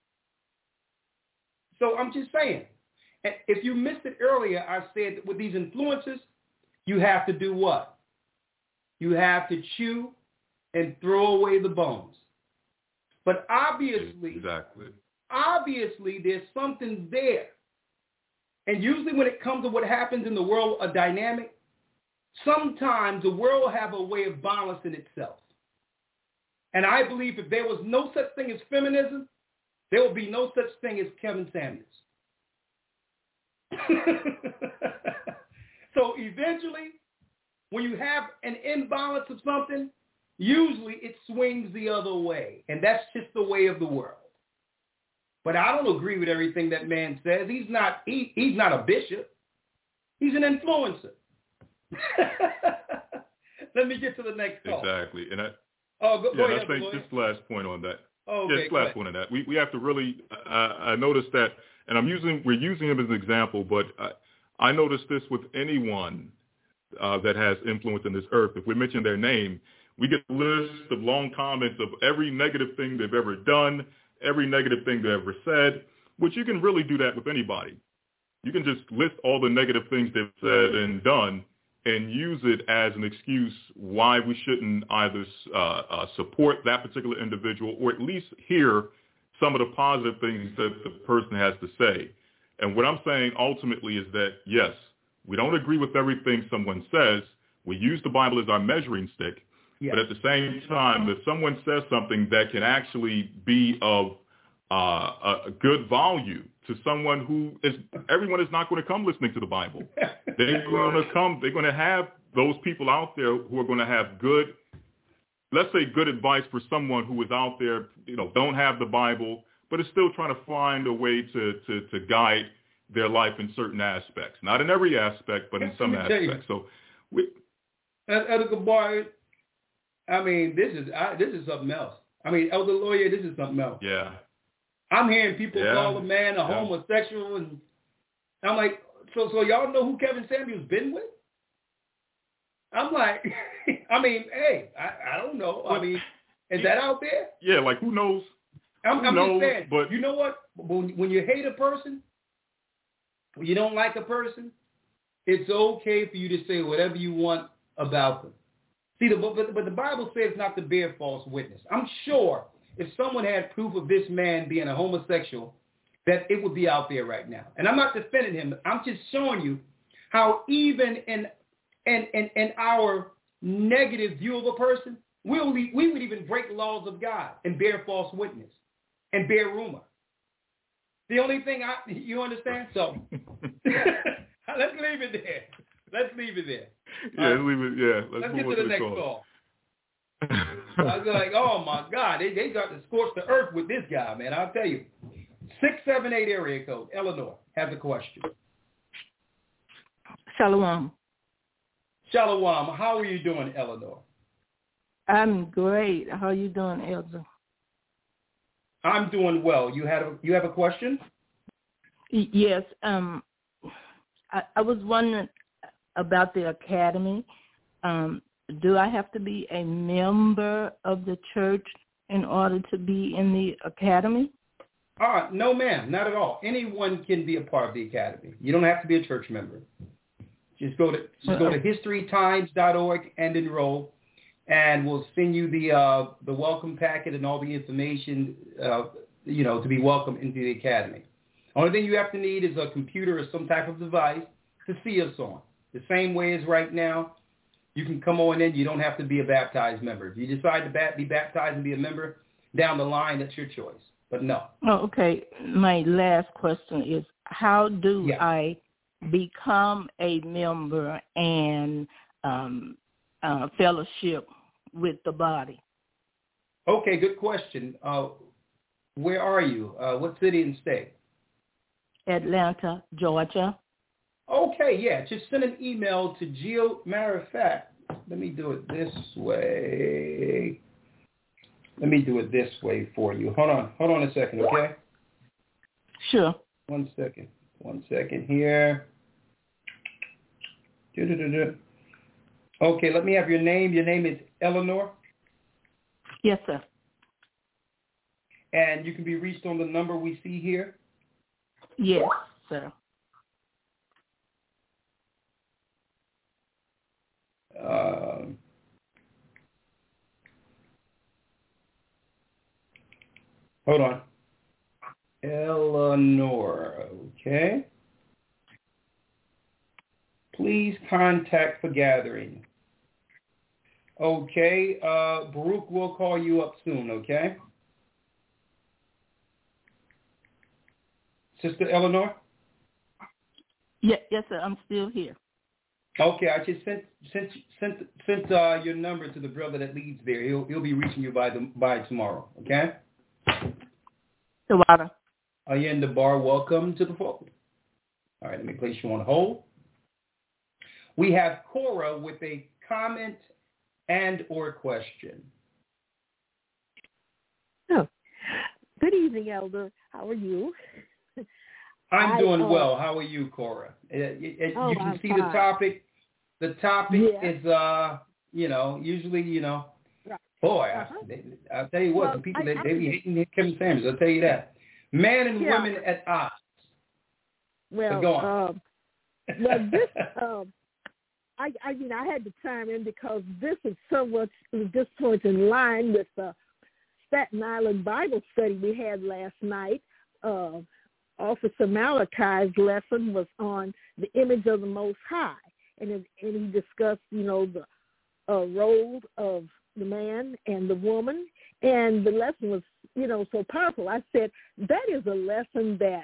So I'm just saying. And if you missed it earlier, I said that with these influences, you have to do what? You have to chew and throw away the bones. But obviously, there's something there. And usually when it comes to what happens in the world, a dynamic, sometimes the world will have a way of balancing itself. And I believe if there was no such thing as feminism, there will be no such thing as Kevin Samuels. So eventually, when you have an imbalance of something, usually it swings the other way. And that's just the way of the world. But I don't agree with everything that man says. He's not a bishop. He's an influencer. Let me get to the next call. Exactly. And go ahead. I think just last point on that. Okay, just last point on that. We have to really, I noticed that, and we're using him as an example, but I noticed this with anyone that has influence in this earth. If we mention their name, we get a list of long comments of every negative thing they've ever done, every negative thing they've ever said, which you can really do that with anybody. You can just list all the negative things they've said and done and use it as an excuse why we shouldn't either support that particular individual or at least hear some of the positive things that the person has to say. And what I'm saying ultimately is that, yes, we don't agree with everything someone says. We use the Bible as our measuring stick. Yes. But at the same time, if someone says something that can actually be of a good value to someone everyone is not going to come listening to the Bible. They're going to have those people out there who are going to have good advice for someone who is out there, don't have the Bible, but is still trying to find a way to guide their life in certain aspects. Not in every aspect, but in some aspects. So, Elder Gabar, I mean, this is something else. I mean, Elder Lawyer, this is something else. Yeah. I'm hearing people call a man a homosexual, and I'm like, so y'all know who Kevin Samuels been with? I'm like, I mean, hey, I don't know. I mean, is that out there? Yeah, like who knows? I'm just saying, but you know what? When you hate a person, when you don't like a person, it's okay for you to say whatever you want about them. See, but the Bible says not to bear false witness. I'm sure if someone had proof of this man being a homosexual, that it would be out there right now. And I'm not defending him. I'm just showing you how even in our negative view of a person, we would even break laws of God and bear false witness and bear rumor. The only thing you understand? So let's leave it there. Let's leave it there. Leave it. Yeah, let's get to the next call. I was like, oh my God, they got to scorch the earth with this guy, man. I'll tell you. 678 area code. Eleanor has a question. Shalom. Shalom. How are you doing, Eleanor? I'm great. How are you doing, Elder? I'm doing well. You have a question? Yes. I was wondering about the academy. Do I have to be a member of the church in order to be in the academy? No, ma'am, not at all. Anyone can be a part of the academy. You don't have to be a church member. Just go to historytimes.org and enroll, and we'll send you the welcome packet and all the information, to be welcome into the academy. Only thing you have to need is a computer or some type of device to see us on. The same way as right now, you can come on in. You don't have to be a baptized member. If you decide to be baptized and be a member down the line, that's your choice. But no. Oh, okay. My last question is, how do I become a member and fellowship with the body? Okay, good question. Where are you? What city and state? Atlanta, Georgia. Okay, yeah. Just send an email to Geo. Matter of fact, let me do it this way. Let me do it this way for you. Hold on a second, okay? Sure. One second here. Okay, let me have your name. Your name is Eleanor? Yes, sir. And you can be reached on the number we see here? Yes, sir. Hold on. Eleanor, okay. Please contact for gathering. Okay, Baruch will call you up soon, okay? Sister Eleanor? Yes, sir, I'm still here. Okay, I just sent your number to the brother that leads there. He'll be reaching you by tomorrow, okay? The water. Ayen Bar, welcome to the fold. All right, let me place you on hold. We have Cora with a comment and or question. Oh, good evening, Elder. How are you? I'm doing well. How are you, Cora? You can see fine. The topic. The topic is, usually, right. Boy, I'll tell you what, the people, they be hating Kevin Samuels, I'll tell you that. Man and women at odds. Well, go on. This, I had to chime in because this is so much in line with the Staten Island Bible study we had last night. Officer Malachi's lesson was on the image of the Most High. And he discussed, the role of the man and the woman. And the lesson was, so powerful. I said, that is a lesson that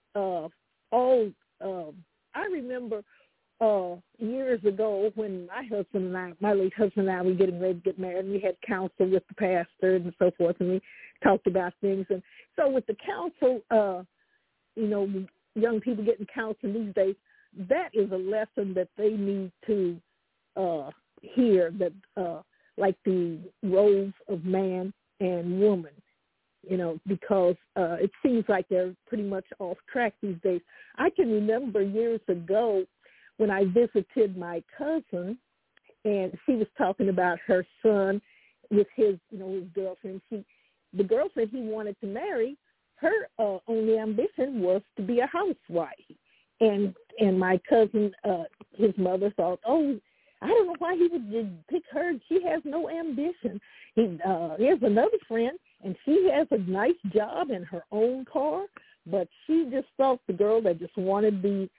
I remember years ago when my late husband and I were getting ready to get married, and we had counsel with the pastor and so forth, and we talked about things. And so with the counsel, young people getting counsel these days, that is a lesson that they need to hear, that like the roles of man and woman, because it seems like they're pretty much off track these days. I can remember years ago when I visited my cousin, and she was talking about her son with his, his girlfriend. the girl said he wanted to marry, her only ambition was to be a housewife. And my cousin, his mother thought, oh, I don't know why he would pick her. She has no ambition. He has another friend, and she has a nice job and her own car, but she just thought the girl that just wanted to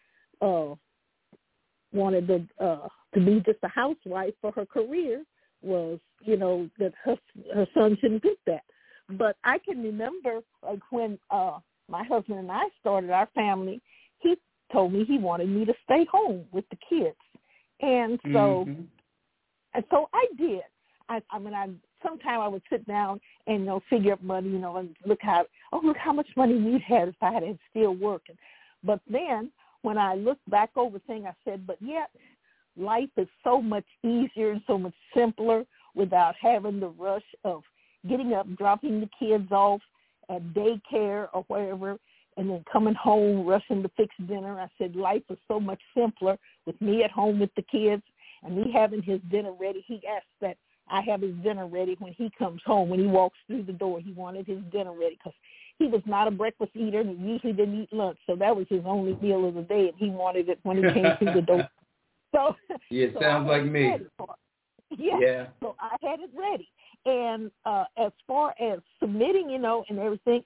be just a housewife for her career was, that her son shouldn't pick that. But I can remember when my husband and I started our family, he told me he wanted me to stay home with the kids. And so, I did. Sometime I would sit down and, figure up money, and look how much money we'd had if I had still working. But then when I looked back over things, I said, but yet life is so much easier and so much simpler without having the rush of getting up, dropping the kids off at daycare or wherever, and then coming home, rushing to fix dinner. I said life is so much simpler with me at home with the kids and me having his dinner ready. He asked that I have his dinner ready when he comes home. When he walks through the door, he wanted his dinner ready because he was not a breakfast eater and he usually didn't eat lunch. So that was his only meal of the day, and he wanted it when he came through the door. So it sounds like me. Yeah. So I had it ready. And as far as submitting, and everything,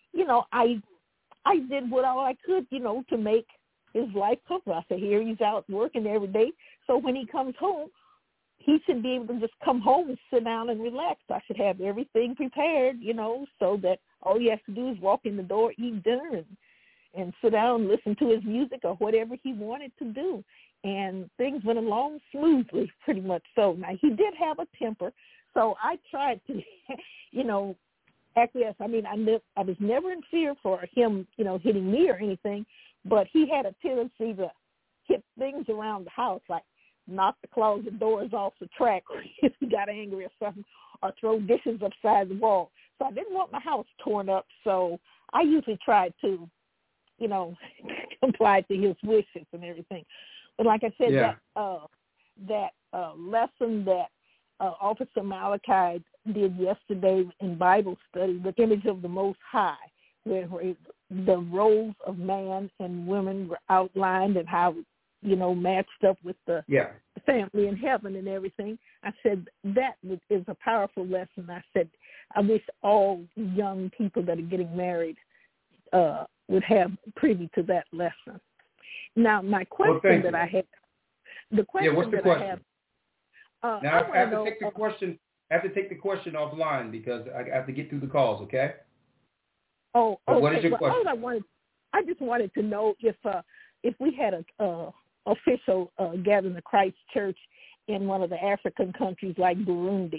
I did what all I could, to make his life comfortable. I said, here he's out working every day. So when he comes home, he should be able to just come home and sit down and relax. I should have everything prepared, so that all he has to do is walk in the door, eat dinner, and sit down and listen to his music or whatever he wanted to do. And things went along smoothly, pretty much so. Now, he did have a temper, so I tried to, acquiesce. I mean, I was never in fear for him, hitting me or anything, but he had a tendency to hit things around the house, like knock the closet doors off the track if he got angry or something, or throw dishes upside the wall. So I didn't want my house torn up, so I usually tried to, comply to his wishes and everything. But like I said, that lesson that Officer Malachi did yesterday in Bible study, the image of the Most High, where the roles of man and women were outlined and how, matched up with the family in heaven and everything. I said, that is a powerful lesson. I said, I wish all young people that are getting married would have privy to that lesson. Now, my question that I have, what's the question? Now, I have to take the question offline because I have to get through the calls, okay? Oh, okay. What is your question? I just wanted to know if we had a official gathering of Christ Church in one of the African countries like Burundi.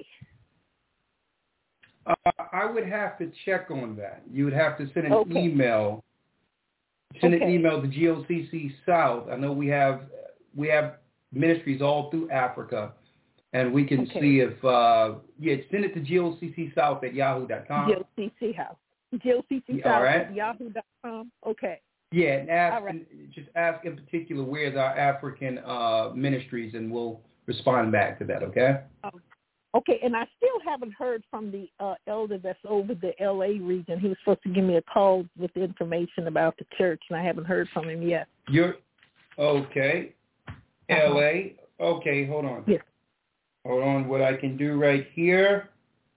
I would have to check on that. You would have to send an email. Send an email to GOCC South. I know we have ministries all through Africa, and we can see if send it to GOCC South at yahoo.com. GOCC House. GOCC South at yahoo.com. Okay. Yeah, and just ask in particular where's our African ministries, and we'll respond back to that. Okay. Okay, and I still haven't heard from the elder that's over the L.A. region. He was supposed to give me a call with the information about the church, and I haven't heard from him yet. Okay. L.A. Okay, hold on. Yes. Hold on. What I can do right here,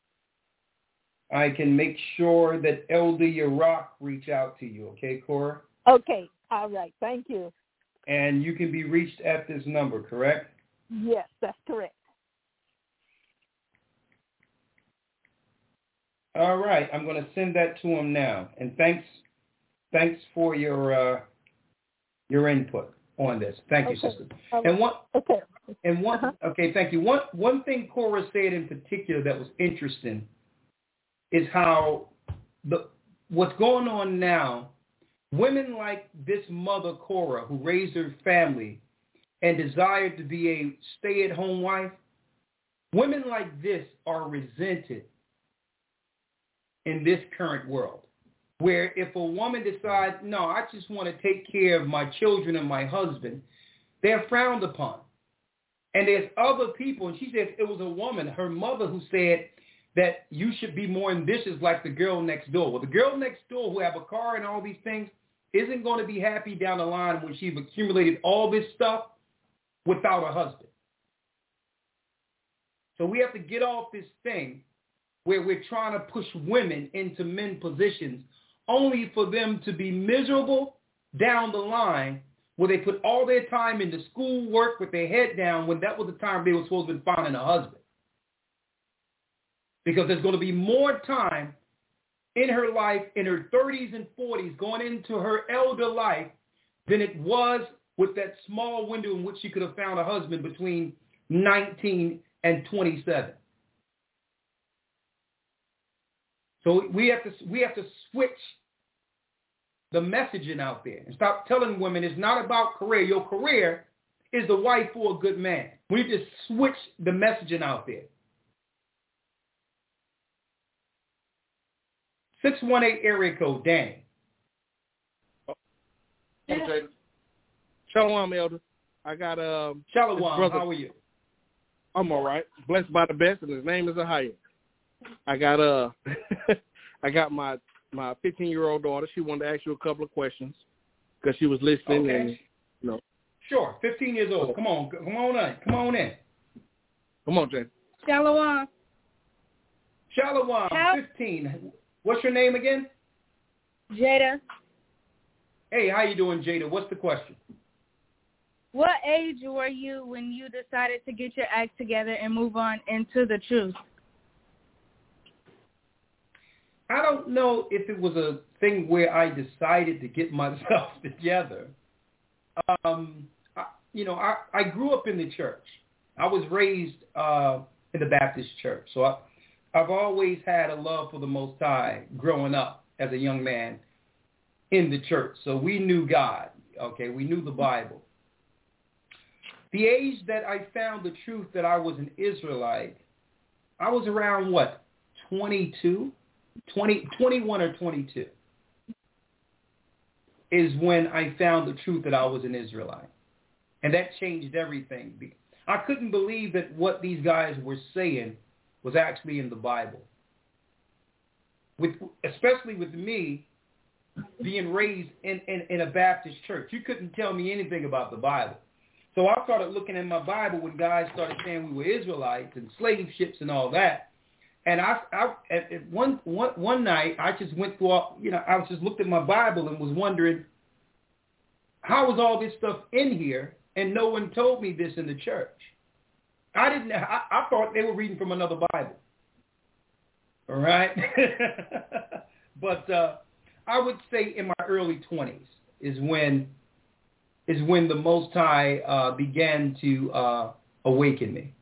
I can make sure that Elder Yarack reach out to you. Okay, Cora? Okay. All right. Thank you. And you can be reached at this number, correct? Yes, that's correct. All right, I'm going to send that to him now. And thanks for your input on this. Thank you, sister. Thank you. One thing Cora said in particular that was interesting is how what's going on now, women like this mother Cora, who raised her family and desired to be a stay-at-home wife, women like this are resented in this current world, where if a woman decides, no, I just want to take care of my children and my husband, they're frowned upon. And there's other people, and she says it was a woman, her mother, who said, that you should be more ambitious like the girl next door. Well, the girl next door who have a car and all these things isn't going to be happy down the line when she's accumulated all this stuff without a husband. So we have to get off this thing where we're trying to push women into men positions only for them to be miserable down the line where they put all their time into school work with their head down when that was the time they were supposed to be finding a husband. Because there's going to be more time in her life, in her 30s and 40s, going into her elder life than it was with that small window in which she could have found a husband between 19 and 27. So we have to switch the messaging out there and stop telling women it's not about career. Your career is the wife for a good man. We need to switch the messaging out there. 618 area code, Danny. Okay. Shalom, Elder. I got Shalom. brother. How are you? I'm all right. Blessed by the best, and his name is Ahaya. I got I got my 15-year-old daughter. She wanted to ask you a couple of questions because she was listening. Okay. And you know. Sure. 15 years old. Come on in. Come on, Jay. Shalom. Shalom. 15. What's your name again? Jada. Hey, how you doing, Jada? What's the question? What age were you when you decided to get your act together and move on into the truth? I don't know if it was a thing where I decided to get myself together. I grew up in the church. I was raised in the Baptist church. So I've always had a love for the Most High growing up as a young man in the church. So we knew God. Okay, we knew the Bible. The age that I found the truth that I was an Israelite, I was around, 21 or 22 is when I found the truth that I was an Israelite. And that changed everything. I couldn't believe that what these guys were saying was actually in the Bible. Especially with me being raised in a Baptist church. You couldn't tell me anything about the Bible. So I started looking in my Bible when guys started saying we were Israelites and slave ships and all that. And one night I just went through I was just looked at my Bible and was wondering, how was all this stuff in here and no one told me this in the church? I thought they were reading from another Bible. All right? But I would say in my early 20s is when the Most High began to awaken me.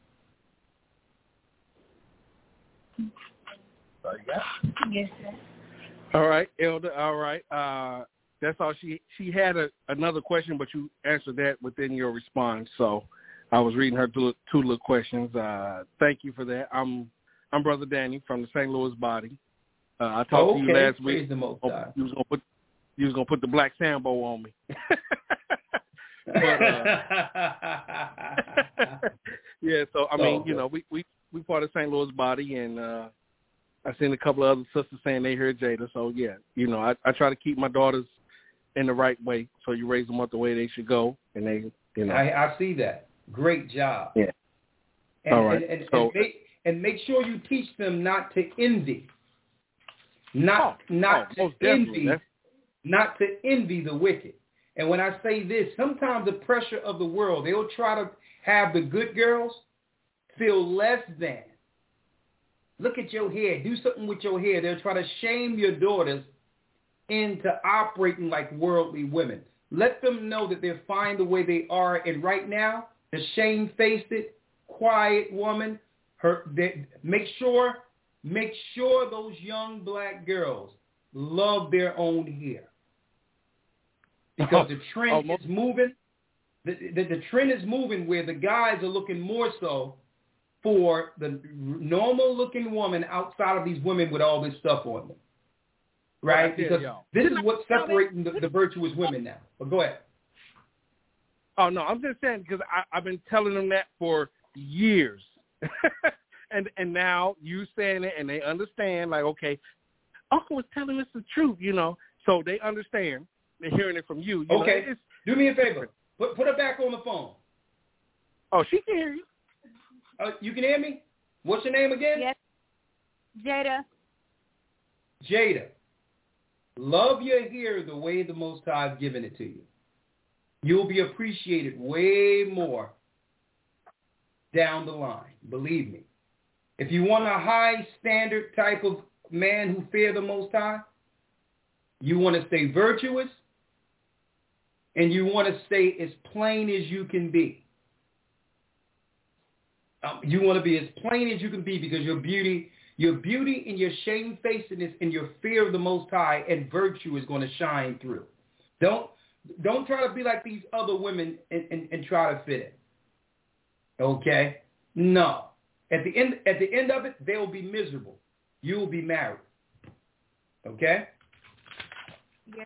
Yes, sir. All right, Elder. All right. That's all. She had another question, but you answered that within your response. So I was reading her two little questions. Thank you for that. I'm Brother Danny from the St. Louis Body. I talked to you last week. You was gonna put the black Sambo on me. But, yeah. So I mean, we part of St. Louis Body, and I seen a couple of other sisters saying they heard Jada. So yeah, I try to keep my daughters in the right way. So you raise them up the way they should go, and they, I see that. Great job. Yeah. And, all right. And make sure you teach them not to envy. Not to envy the wicked. And when I say this, sometimes the pressure of the world, they'll try to have the good girls feel less than. Look at your hair. Do something with your hair. They'll try to shame your daughters into operating like worldly women. Let them know that they're fine the way they are. And right now, the shamefaced, quiet woman, make sure those young black girls love their own hair. Because the trend is moving. The trend is moving where the guys are looking more so for the normal-looking woman outside of these women with all this stuff on them. Right? Because this is what's separating the virtuous women now. But go ahead. Oh, no, I'm just saying because I've been telling them that for years. And now you saying it, and they understand. Like, okay, Uncle was telling us the truth, you know. So they understand. They're hearing it from you. Okay. Know, do me a favor. Put her back on the phone. Oh, she can hear you. You can hear me? What's your name again? Yes. Jada. Jada. Love your hair the way the Most High has given it to you. You'll be appreciated way more down the line. Believe me. If you want a high standard type of man who fear the Most High, you want to stay virtuous, and you want to stay as plain as you can be. You want to be as plain as you can be, because your beauty and your shamefacedness and your fear of the Most High and virtue is going to shine through. Don't try to be like these other women and try to fit in. Okay? No. At the end of it, they'll be miserable. You will be married. Okay? Yes.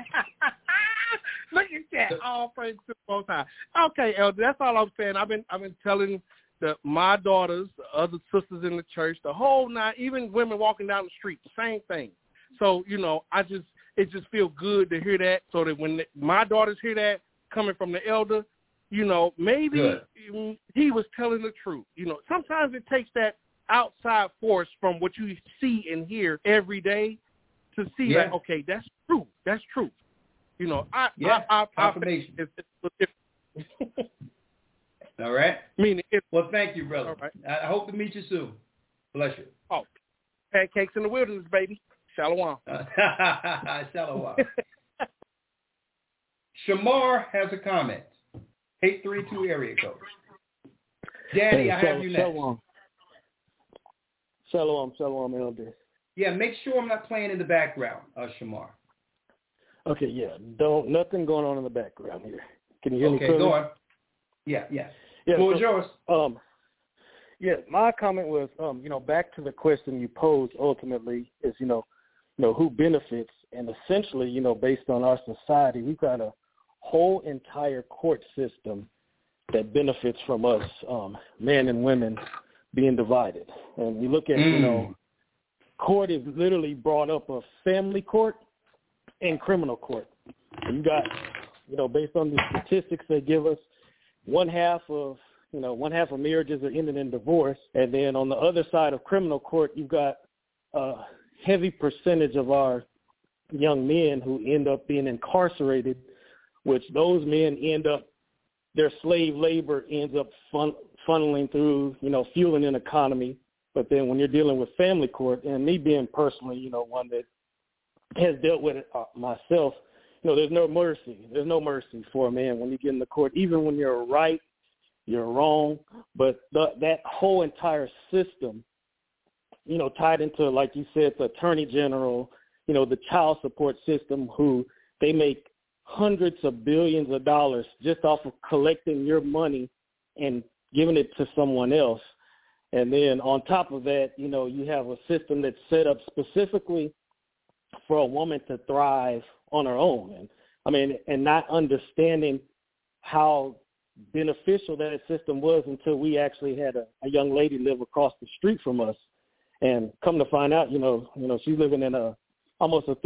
Look at that. All praise to the Most High. Okay, Elder, that's all I'm saying. I've been telling my daughters, the other sisters in the church, the whole nine, even women walking down the street, the same thing. So, you know, it just feels good to hear that, so that when my daughters hear that coming from the elder, you know, maybe he was telling the truth. You know, sometimes it takes that outside force from what you see and hear every day to see like, okay, that's true. That's true. You know, I confirmation. It's a little different. All right. Well, thank you, brother. All right. I hope to meet you soon. Bless you. Oh, pancakes in the wilderness, baby. Shalom. Shalom. Shamar has a comment. 832 area code. Daddy, I have you next. Shalom, Elder. Yeah, make sure I'm not playing in the background, Shamar. Okay, yeah. Nothing going on in the background here. Can you hear me clearly? Okay, go on. Yeah. Who is yours? Yeah, my comment was, back to the question you posed ultimately is, who benefits. And essentially, based on our society, we've got a whole entire court system that benefits from us, men and women, being divided. And we look at, court is literally brought up of family court and criminal court. And you got, based on the statistics they give us, one half of marriages are ending in divorce. And then on the other side of criminal court, you've got a heavy percentage of our young men who end up being incarcerated, which those men their slave labor ends up funneling through, fueling an economy. But then when you're dealing with family court, and me being personally, one that has dealt with it myself, there's no mercy. There's no mercy for a man when you get in the court, even when you're right, you're wrong. But that whole entire system, tied into, like you said, the attorney general, the child support system, who they make hundreds of billions of dollars just off of collecting your money and giving it to someone else. And then on top of that, you have a system that's set up specifically for a woman to thrive on her own. And not understanding how beneficial that system was until we actually had a young lady live across the street from us. And come to find out, she's living in almost a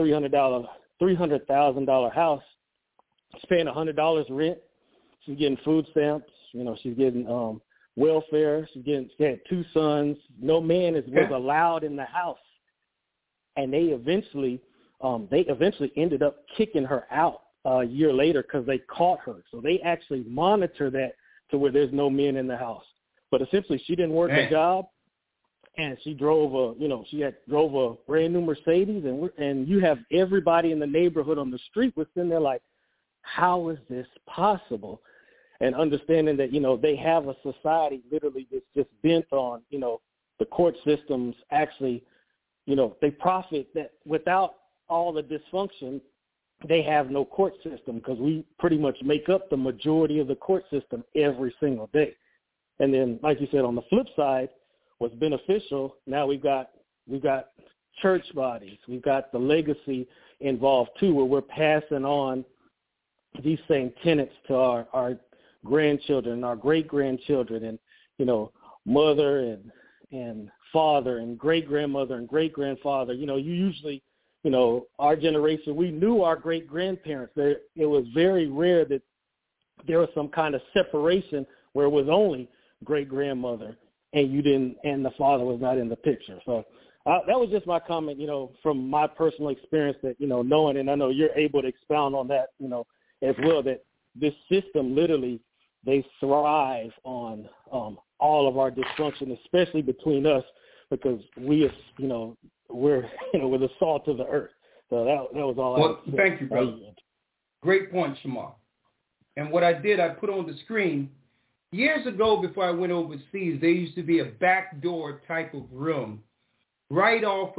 $300,000 house. She's paying $100 rent. She's getting food stamps. She's getting welfare. She had 2 sons. No man was allowed in the house. And they eventually ended up kicking her out a year later because they caught her. So they actually monitor that to where there's no men in the house. But essentially, she didn't work a job, and she drove a brand new Mercedes, and you have everybody in the neighborhood on the street was sitting there like, how is this possible? And understanding that, they have a society literally that's just bent on, the court systems actually, they profit that without all the dysfunction, they have no court system because we pretty much make up the majority of the court system every single day. And then, like you said, on the flip side, what's beneficial, now we've got church bodies. We've got the legacy involved too, where we're passing on these same tenets to our grandchildren, our great-grandchildren, and, mother and father and great-grandmother and great-grandfather. You usually, our generation, we knew our great-grandparents. It was very rare that there was some kind of separation where it was only great-grandmother and the father was not in the picture. So that was just my comment, from my personal experience that, knowing, and I know you're able to expound on that, as well, that this system literally, they thrive on all of our dysfunction, especially between us, because we're the salt of the earth. So that was all. Well, thank you, brother. Great point, Shamar. And what I did, I put on the screen, years ago before I went overseas, there used to be a backdoor type of room right off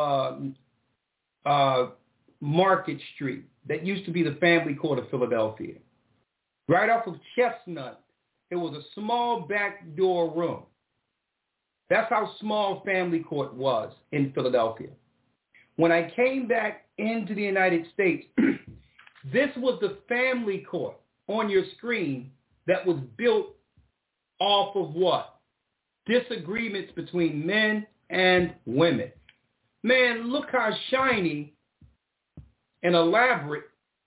of Market Street. That used to be the family court of Philadelphia. Right off of Chestnut, it was a small backdoor room. That's how small family court was in Philadelphia. When I came back into the United States, this was the family court on your screen that was built off of what? Disagreements between men and women. Man, look how shiny and elaborate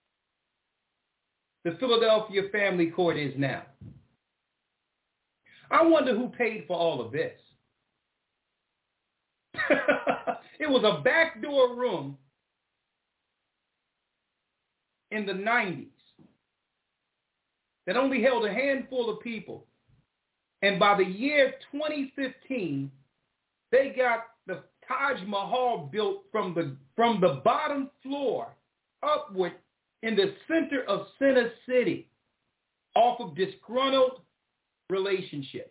the Philadelphia family court is now. I wonder who paid for all of this. It was a backdoor room in the 90s that only held a handful of people. And by the year 2015, they got the Taj Mahal built from the bottom floor upward in the center of Center City off of disgruntled relationships.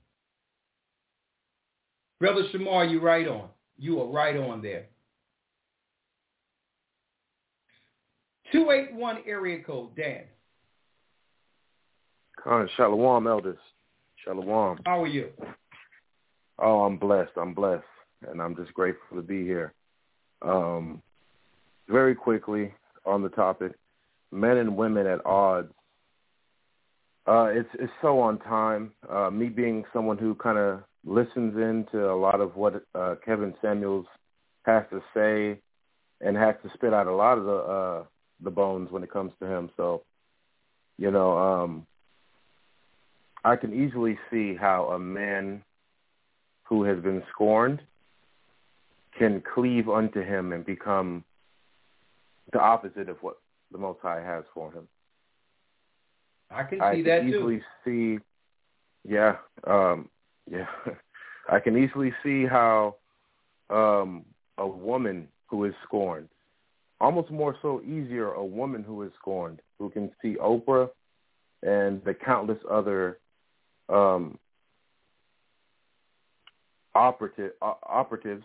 Brother Shamar, you're right on. You are right on there. 281 area code, Dan. Shalom, elders. Shalom. How are you? Oh, I'm blessed. And I'm just grateful to be here. Very quickly on the topic, men and women at odds. It's so on time. Me being someone who kind of listens into a lot of what Kevin Samuels has to say and has to spit out a lot of the bones when it comes to him. So, I can easily see how a man who has been scorned can cleave unto him and become the opposite of what the Most High has for him. I can see that easily too. I can easily see how a woman who is scorned, almost more so easier, a woman who is scorned, who can see Oprah and the countless other operatives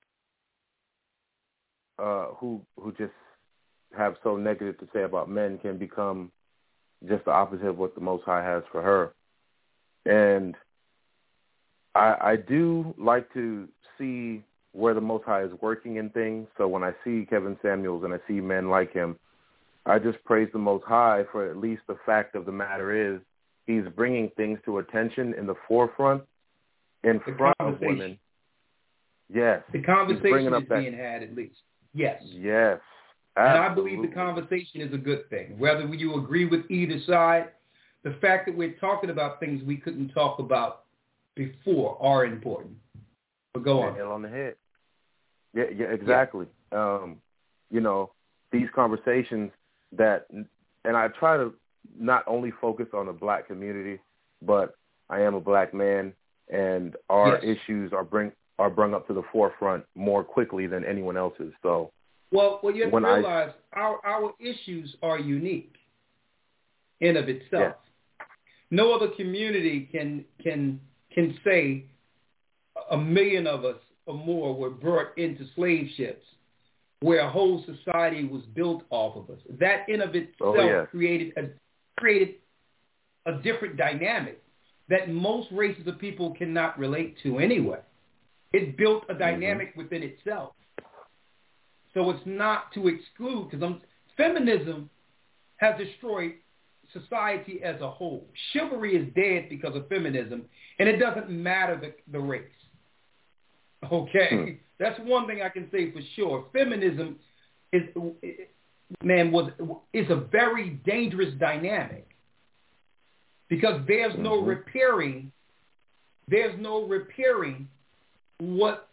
who just have so negative to say about men, can become just the opposite of what the Most High has for her. And I do like to see where the Most High is working in things. So when I see Kevin Samuels and I see men like him, I just praise the Most High for at least the fact of the matter is he's bringing things to attention in the forefront, in front of women. Yes. The conversation is being had at least. Yes. Yes. And I believe the conversation is a good thing. Whether you agree with either side, the fact that we're talking about things we couldn't talk about before are important. But go on. Nail on the head. Yeah, exactly. Yeah. These conversations and I try to not only focus on the black community, but I am a black man, and our issues are brought up to the forefront more quickly than anyone else's. So, well, you have to realize our issues are unique in of itself. Yeah. No other community can say 1 million of us or more were brought into slave ships, where a whole society was built off of us. That in of itself created a different dynamic that most races of people cannot relate to anyway. It built a dynamic within itself. So it's not to exclude, because feminism has destroyed society as a whole. Chivalry is dead because of feminism, and it doesn't matter the race. Okay? That's one thing I can say for sure. Feminism is a very dangerous dynamic because there's no repairing what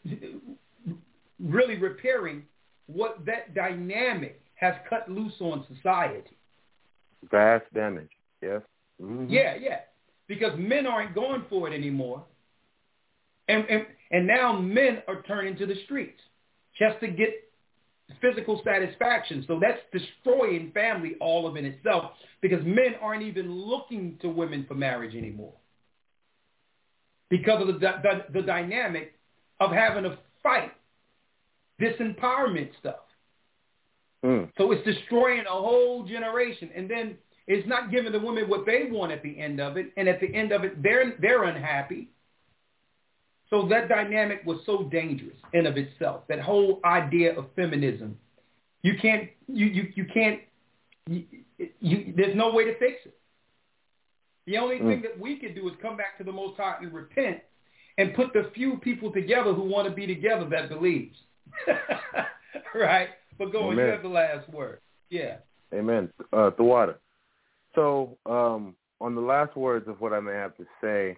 that dynamic has cut loose on society. Vast damage, yes. Yeah. Because men aren't going for it anymore. And now men are turning to the streets just to get physical satisfaction. So that's destroying family all of in itself because men aren't even looking to women for marriage anymore because of the dynamic of having to fight this empowerment stuff. So it's destroying a whole generation. And then it's not giving the women what they want at the end of it. And at the end of it, they're unhappy. So that dynamic was so dangerous in of itself. That whole idea of feminism, there's no way to fix it. The only thing that we can do is come back to the Most High and repent and put the few people together who want to be together that believes. Right? But go on, you have the last word. Yeah. Amen. The water. So on the last words of what I may have to say,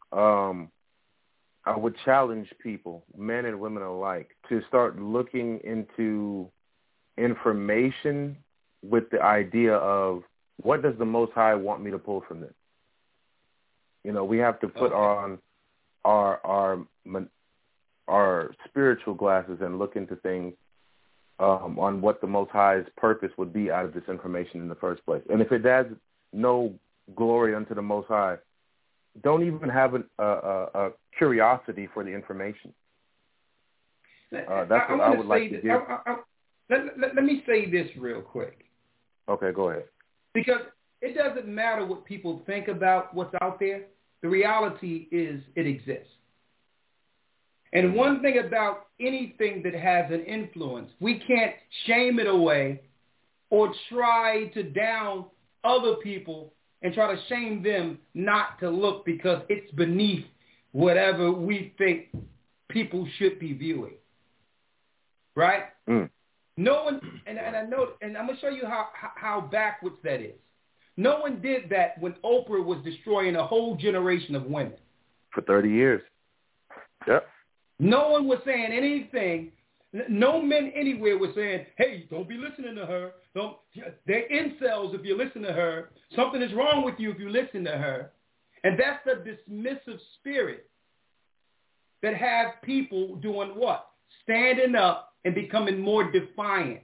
I would challenge people, men and women alike, to start looking into information with the idea of what does the Most High want me to pull from this? You know, we have to put on our spiritual glasses and look into things on what the Most High's purpose would be out of this information in the first place. And if it adds no glory unto the Most High, don't even have a curiosity for the information. That's what I would like to give. Let me say this real quick. Okay, go ahead. Because it doesn't matter what people think about what's out there. The reality is it exists. And one thing about anything that has an influence, we can't shame it away or try to down other people and try to shame them not to look because it's beneath whatever we think people should be viewing. Right? No one, and I know, and I'm going to show you how backwards that is. No one did that when Oprah was destroying a whole generation of women. For 30 years. Yep. No one was saying anything. No men anywhere were saying, hey, don't be listening to her. They're incels if you listen to her. Something is wrong with you if you listen to her. And that's the dismissive spirit that has people doing what? Standing up and becoming more defiant.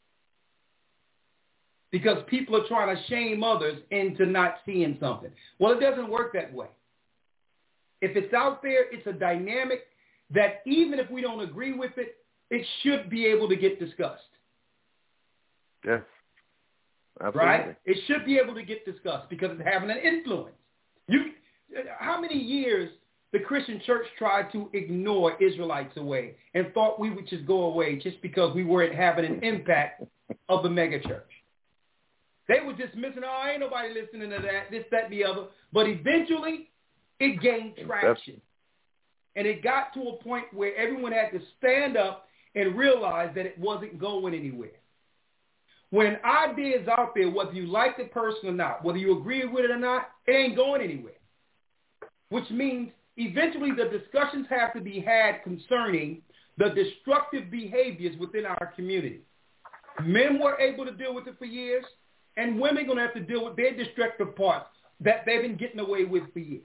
Because people are trying to shame others into not seeing something. Well, it doesn't work that way. If it's out there, it's a dynamic that even if we don't agree with it, it should be able to get discussed. Yes. Absolutely. Right? It should be able to get discussed because it's having an influence. How many years the Christian church tried to ignore Israelites away and thought we would just go away just because we weren't having an impact of the megachurch? They were just missing, ain't nobody listening to that, this, that, and the other. But eventually, it gained traction. And it got to a point where everyone had to stand up and realize that it wasn't going anywhere. When an idea is out there, whether you like the person or not, whether you agree with it or not, it ain't going anywhere. Which means eventually the discussions have to be had concerning the destructive behaviors within our community. Men were able to deal with it for years, and women are going to have to deal with their destructive parts that they've been getting away with for years.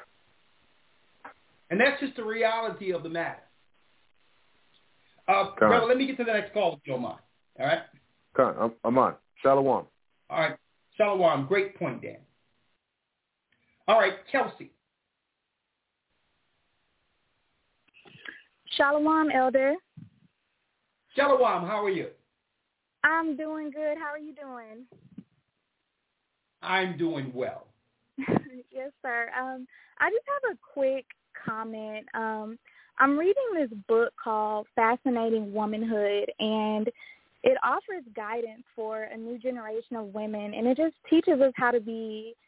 And that's just the reality of the matter. Brother, let me get to the next call if you don't mind. All right? I'm on. Shalom. All right. Shalom. Great point, Dan. All right, Kelsey. Shalom, Elder. Shalom. How are you? I'm doing good. How are you doing? I'm doing well. Yes, sir. I just have a quick comment. I'm reading this book called Fascinating Womanhood, and it offers guidance for a new generation of women, and it just teaches us how to be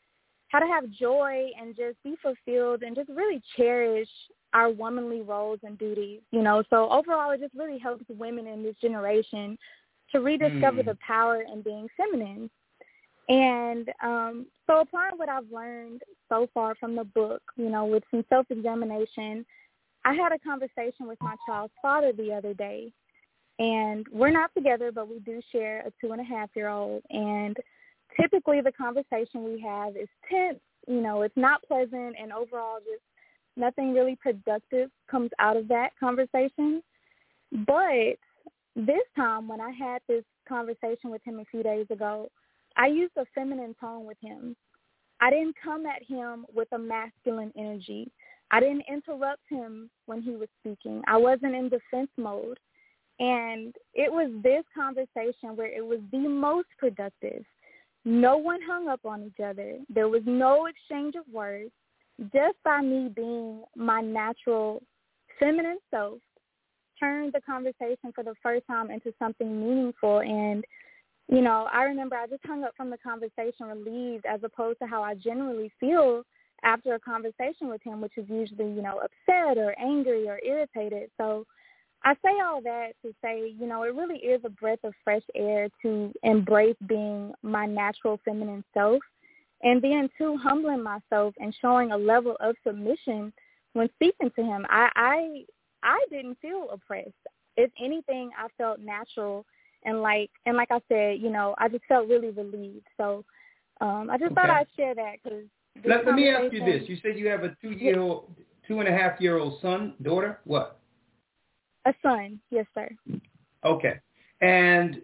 how to have joy and just be fulfilled and just really cherish our womanly roles and duties, you know. So overall, it just really helps women in this generation to rediscover the power in being feminine. And so applying what I've learned so far from the book, you know, with some self-examination, I had a conversation with my child's father the other day. And we're not together, but we do share a 2.5-year-old. And typically the conversation we have is tense. You know, it's not pleasant, and overall just nothing really productive comes out of that conversation. But this time when I had this conversation with him a few days ago, I used a feminine tone with him. I didn't come at him with a masculine energy. I didn't interrupt him when he was speaking. I wasn't in defense mode. And it was this conversation where it was the most productive. No one hung up on each other. There was no exchange of words. Just by me being my natural feminine self turned the conversation for the first time into something meaningful. And, you know, I remember I just hung up from the conversation relieved, as opposed to how I generally feel after a conversation with him, which is usually, you know, upset or angry or irritated. So I say all that to say, you know, it really is a breath of fresh air to embrace being my natural feminine self, and then too humbling myself and showing a level of submission when speaking to him. I didn't feel oppressed. If anything, I felt natural, and like I said, you know, I just felt really relieved. So I just thought I'd share that because. Let me ask you this: you said you have a 2.5-year-old son, daughter, what? A son, yes, sir. Okay, and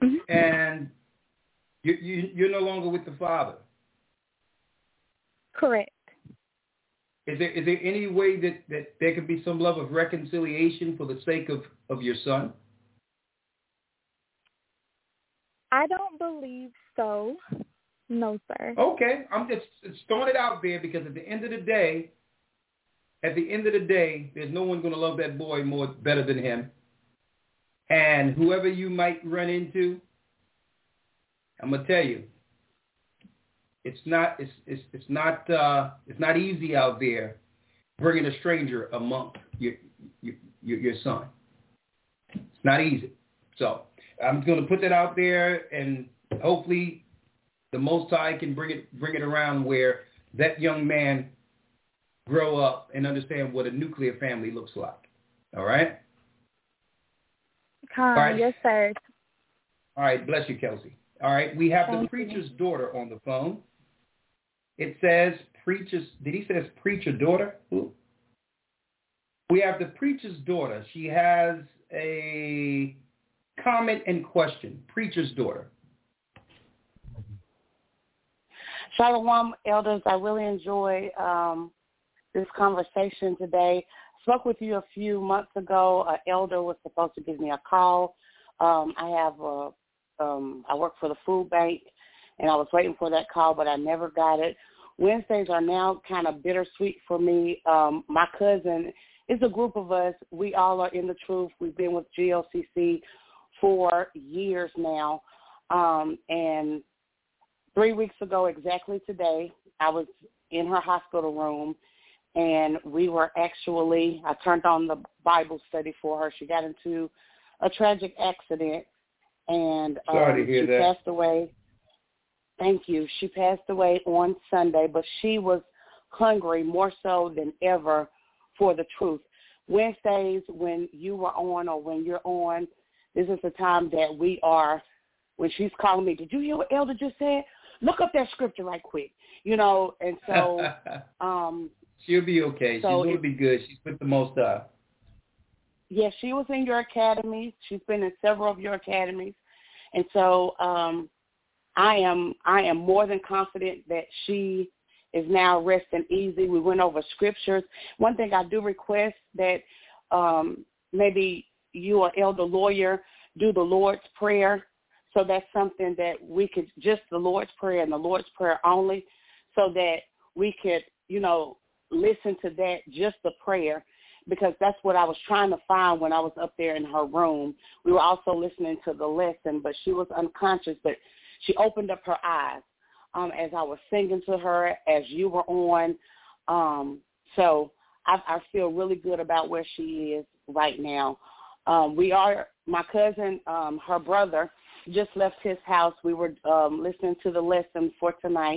you're no longer with the father. Correct. Is there any way that there could be some level of reconciliation for the sake of your son? I don't believe so. No, sir. Okay, I'm just throwing it out there because at the end of the day, there's no one going to love that boy better than him. And whoever you might run into, I'm gonna tell you, it's not easy out there bringing a stranger among your son. It's not easy. So I'm going to put that out there, and hopefully the Most High can bring it around where that young man grow up and understand what a nuclear family looks like. All right? All right. Yes, sir. All right. Bless you, Kelsey. All right. We have the preacher's daughter on the phone. It says preacher's. Did he say preacher daughter? Who? We have the preacher's daughter. She has a comment and question. Preacher's daughter. Shalom, elders. I really enjoy this conversation today. Spoke with you a few months ago. An elder was supposed to give me a call. I work for the food bank, and I was waiting for that call, but I never got it. Wednesdays are now kind of bittersweet for me. My cousin, it's a group of us. We all are in the truth. We've been with GLCC for years now. And 3 weeks ago, exactly today, I was in her hospital room, and we were actually, I turned on the Bible study for her. She got into a tragic accident, and Sorry to hear that. Passed away. Thank you. She passed away on Sunday, but she was hungry more so than ever for the truth. Wednesdays, when you were on or when you're on, this is the time that we are, when she's calling me, did you hear what Elder just said? Look up that scripture right quick, you know, and so. She'll be okay. So she's going to be good. She's with the Most High. Yes, she was in your academies. She's been in several of your academies. And so I am more than confident that she is now resting easy. We went over scriptures. One thing I do request that maybe you or Elder Lawyer do the Lord's Prayer. So that's something that we could, just the Lord's Prayer and the Lord's Prayer only, so that we could, you know, listen to that, just the prayer, because that's what I was trying to find when I was up there in her room. We were also listening to the lesson, but she was unconscious, but she opened up her eyes. as I was singing to her, as you were on. So I feel really good about where she is right now. My cousin, her brother, just left his house. We were listening to the lesson for tonight.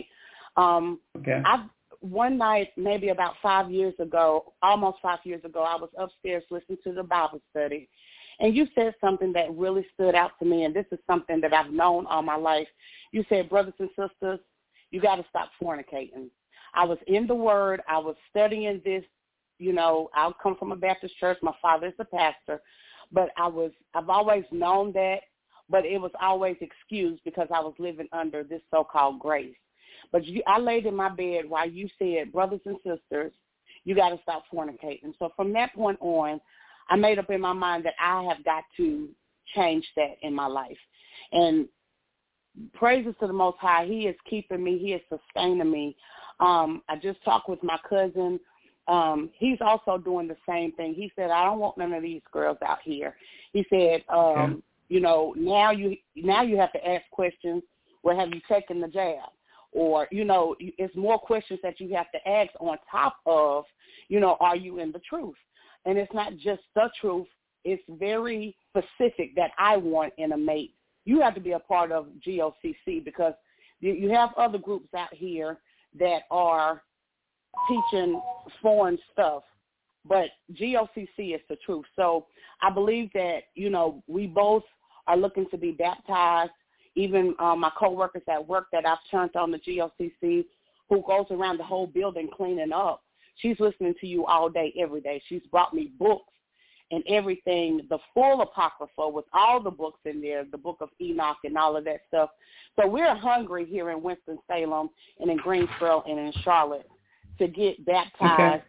One night, maybe about 5 years ago, almost 5 years ago, I was upstairs listening to the Bible study. And you said something that really stood out to me, and this is something that I've known all my life. You said, brothers and sisters, you got to stop fornicating. I was in the Word. I was studying this. You know, I come from a Baptist church. My father is a pastor. But I've always known that, but it was always excused because I was living under this so-called grace. But I laid in my bed while you said, brothers and sisters, you got to stop fornicating. So from that point on, I made up in my mind that I have got to change that in my life. And praises to the Most High. He is keeping me. He is sustaining me. I just talked with my cousin. He's also doing the same thing. He said, I don't want none of these girls out here. He said, you know, now you have to ask questions. Well, have you taken the jab? Or, you know, it's more questions that you have to ask on top of, you know, are you in the truth? And it's not just the truth. It's very specific that I want in a mate. You have to be a part of GOCC because you have other groups out here that are teaching foreign stuff, but GOCC is the truth. So I believe that, you know, we both are looking to be baptized. Even my coworkers at work that I've turned on the GOCC, who goes around the whole building cleaning up, she's listening to you all day, every day. She's brought me books and everything, the full Apocrypha with all the books in there, the book of Enoch and all of that stuff. So we're hungry here in Winston-Salem and in Greensboro and in Charlotte to get baptized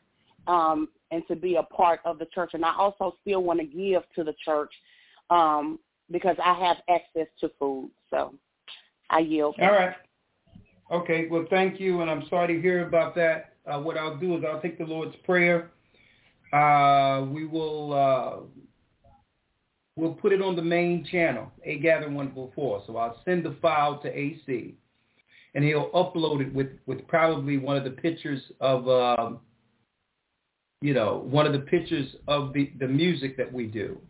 and to be a part of the church. And I also still want to give to the church because I have access to food. So I yield. All right. Okay. Well, thank you, and I'm sorry to hear about that. What I'll do is I'll take the Lord's Prayer. We'll put it on the main channel, A Gathering 144. So I'll send the file to AC, and he'll upload it with probably one of the pictures of, one of the pictures of the music that we do.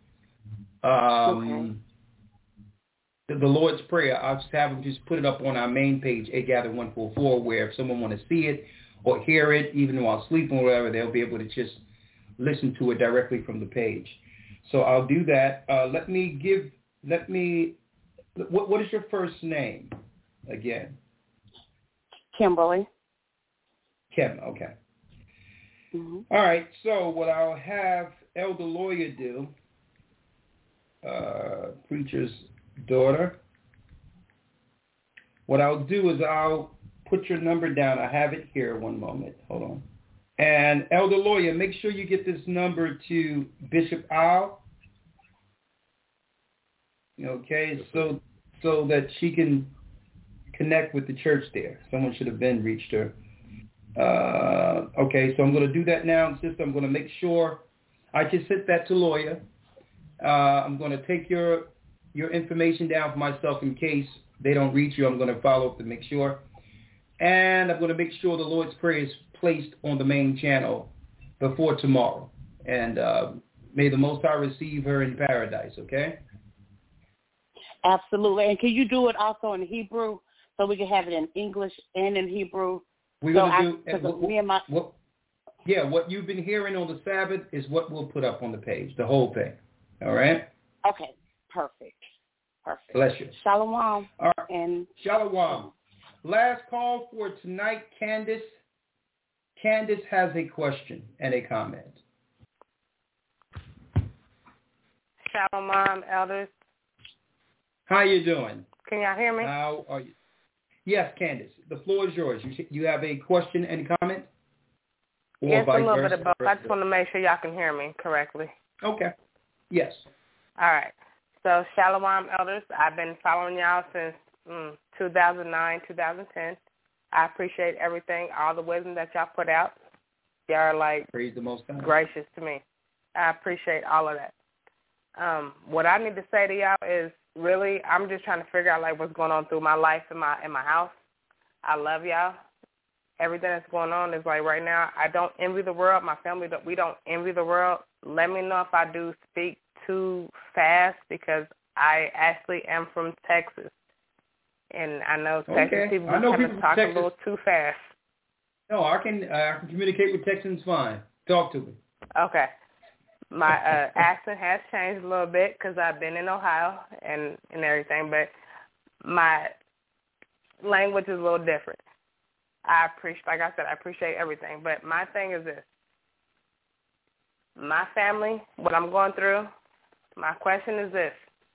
The Lord's Prayer, I'll just have him just put it up on our main page, A Gathering 144, where if someone want to see it or hear it, even while sleeping or whatever, they'll be able to just listen to it directly from the page. So I'll do that. What is your first name again? Kimberly. Kim, okay. Mm-hmm. All right, so what I'll have Elder Lawyer do, preacher's daughter, what I'll do is I'll put your number down. I have it here. One moment. Hold on. And Elder Lawyer, make sure you get this number to Bishop Al, okay, so that she can connect with the church there. Someone should have been reached her. Okay, so I'm going to do that now. Sister, I'm going to make sure I just hit that to Lawyer. I'm going to take your information down for myself in case they don't reach you. I'm going to follow up to make sure. And I'm going to make sure the Lord's Prayer is placed on the main channel before tomorrow. And may the Most High receive her in paradise, okay? Absolutely. And can you do it also in Hebrew so we can have it in English and in Hebrew? We're going to do what you've been hearing on the Sabbath is what we'll put up on the page, the whole thing. All right? Okay. Perfect. Bless you. Shalom. All right. And Shalom. Last call for tonight, Candace. Candace has a question and a comment. Shalom, elders. How you doing? Can y'all hear me? How are you? Yes, Candace. The floor is yours. You have a question and comment? Or yes, a little versa? bit of both. I just want to make sure y'all can hear me correctly. Okay. Yes. All right. So, Shalom, elders. I've been following y'all since 2009, 2010. I appreciate everything, all the wisdom that y'all put out. Y'all are praise the Most High. Gracious to me. I appreciate all of that. What I need to say to y'all is really I'm just trying to figure out what's going on through my life in my house. I love y'all. Everything that's going on is like right now, I don't envy the world. My family, we don't envy the world. Let me know if I do speak too fast because I actually am from Texas. And I know Texas people kind of talk a little too fast. No, I can communicate with Texans fine. Talk to me. Okay. My accent has changed a little bit because I've been in Ohio and everything, but my language is a little different. Like I said, I appreciate everything. But my thing is this. My family, what I'm going through, my question is this.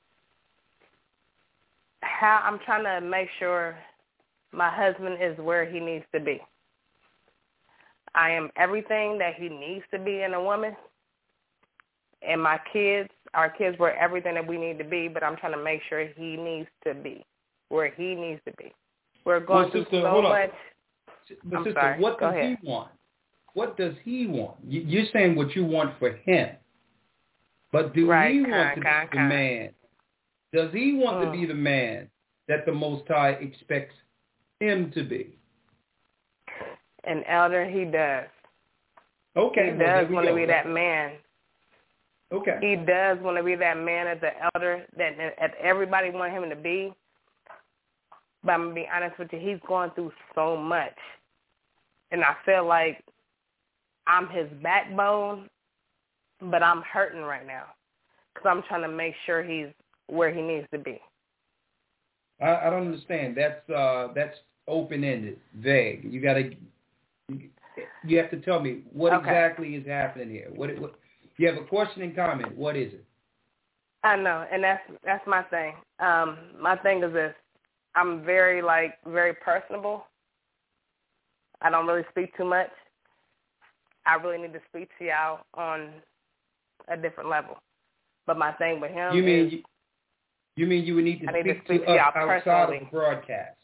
How I'm trying to make sure my husband is where he needs to be. I am everything that he needs to be in a woman. And our kids were everything that we need to be, but I'm trying to make sure he needs to be where he needs to be. We're going through so much. But sister, what does he want? What does he want? You're saying what you want for him. But do he want to be the man? Does he want to be the man that the Most High expects him to be? And Elder, he does. Okay. He does want to be that man. Okay. He does want to be that man as the elder that everybody want him to be. But I'm going to be honest with you, he's going through so much. And I feel like I'm his backbone, but I'm hurting right now because I'm trying to make sure he's where he needs to be. I don't understand. That's open-ended, vague. You have to tell me what exactly is happening here. What you have a question and comment. What is it? I know, and that's my thing. My thing is this. I'm very personable. I don't really speak too much. I really need to speak to y'all on a different level. But my thing with him you mean you would need to speak to us outside of the broadcast?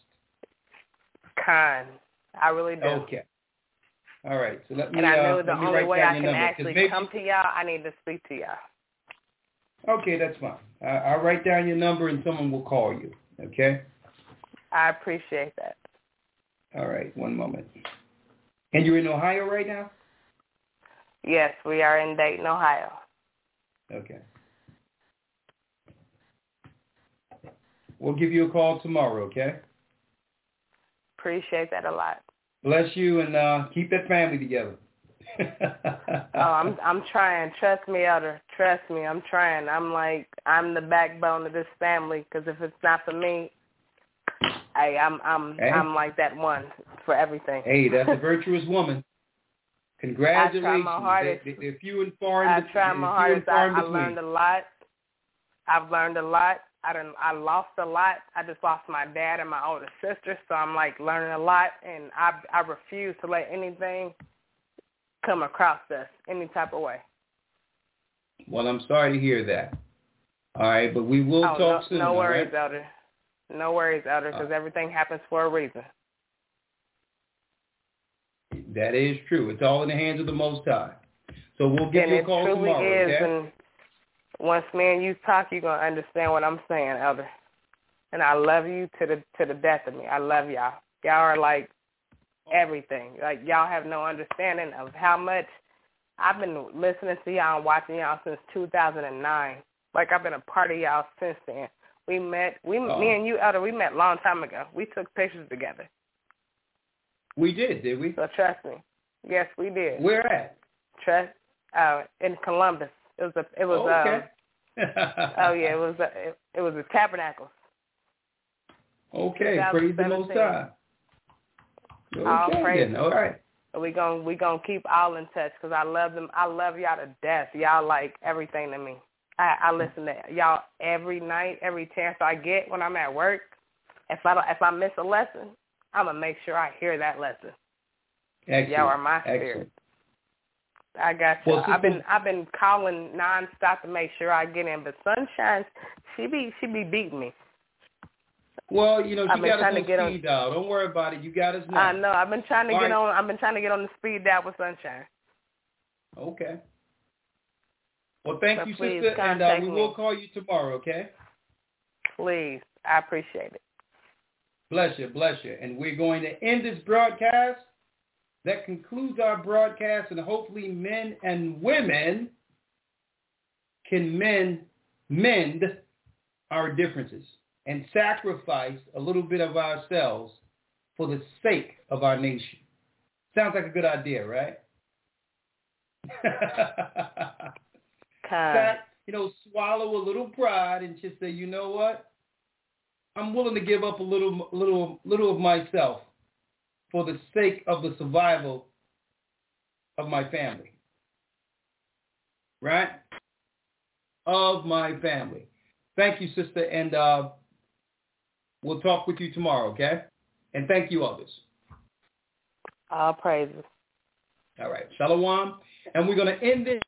I really do. Okay. All right. So let me. And I know the only way I can number, actually come to y'all, I need to speak to y'all. Okay, that's fine. I'll write down your number and someone will call you. Okay. I appreciate that. All right. One moment. And you're in Ohio right now? Yes, we are in Dayton, Ohio. Okay. We'll give you a call tomorrow, okay? Appreciate that a lot. Bless you, and keep that family together. I'm trying. Trust me, Elder. Trust me, I'm trying. I'm the backbone of this family because if it's not for me, I'm like that one for everything. Hey, that's a virtuous woman. Congratulations. I try my hardest. They're few and far in I try my hardest. I learned a lot. I've learned a lot. I lost a lot. I just lost my dad and my older sister, so I'm learning a lot, and I refuse to let anything come across us any type of way. Well, I'm sorry to hear that. All right, but we will talk soon. No worries, right? Elder. No worries, Elder, because everything happens for a reason. That is true. It's all in the hands of the Most High. So we'll give you a call tomorrow, okay? And once me and you talk, you're going to understand what I'm saying, Elder. And I love you to the death of me. I love y'all. Y'all are everything. Y'all have no understanding of how much I've been listening to y'all and watching y'all since 2009. I've been a part of y'all since then. Me and you, Elder, we met a long time ago. We took pictures together. We did we? So trust me. Yes, we did. Where at? In Columbus. It was okay. It was the Tabernacles. Okay, praise the Most High. Okay, then. All right. We gonna keep all in touch because I love them. I love y'all to death. Y'all like everything to me. I listen to y'all every night, every chance I get when I'm at work. If I miss a lesson, I'm gonna make sure I hear that lesson. Excellent. Y'all are my spirit. I got you. Well, I've been calling nonstop to make sure I get in, but Sunshine, she be beating me. Well, she got us on speed dial. Don't worry about it. You got us now. I know. I've been trying to get on. I've been trying to get on the speed dial with Sunshine. Okay. Well, thank you, please sister, and we me. will call you tomorrow. Okay. Please, I appreciate it. Bless you, bless you. And we're going to end this broadcast. That concludes our broadcast, and hopefully men and women can mend our differences and sacrifice a little bit of ourselves for the sake of our nation. Sounds like a good idea, right? Swallow a little pride and just say, you know what? I'm willing to give up a little of myself for the sake of the survival of my family. Right? Of my family. Thank you, sister, and we'll talk with you tomorrow, okay? And thank you, others. All praises. All right. Shalom. And we're going to end this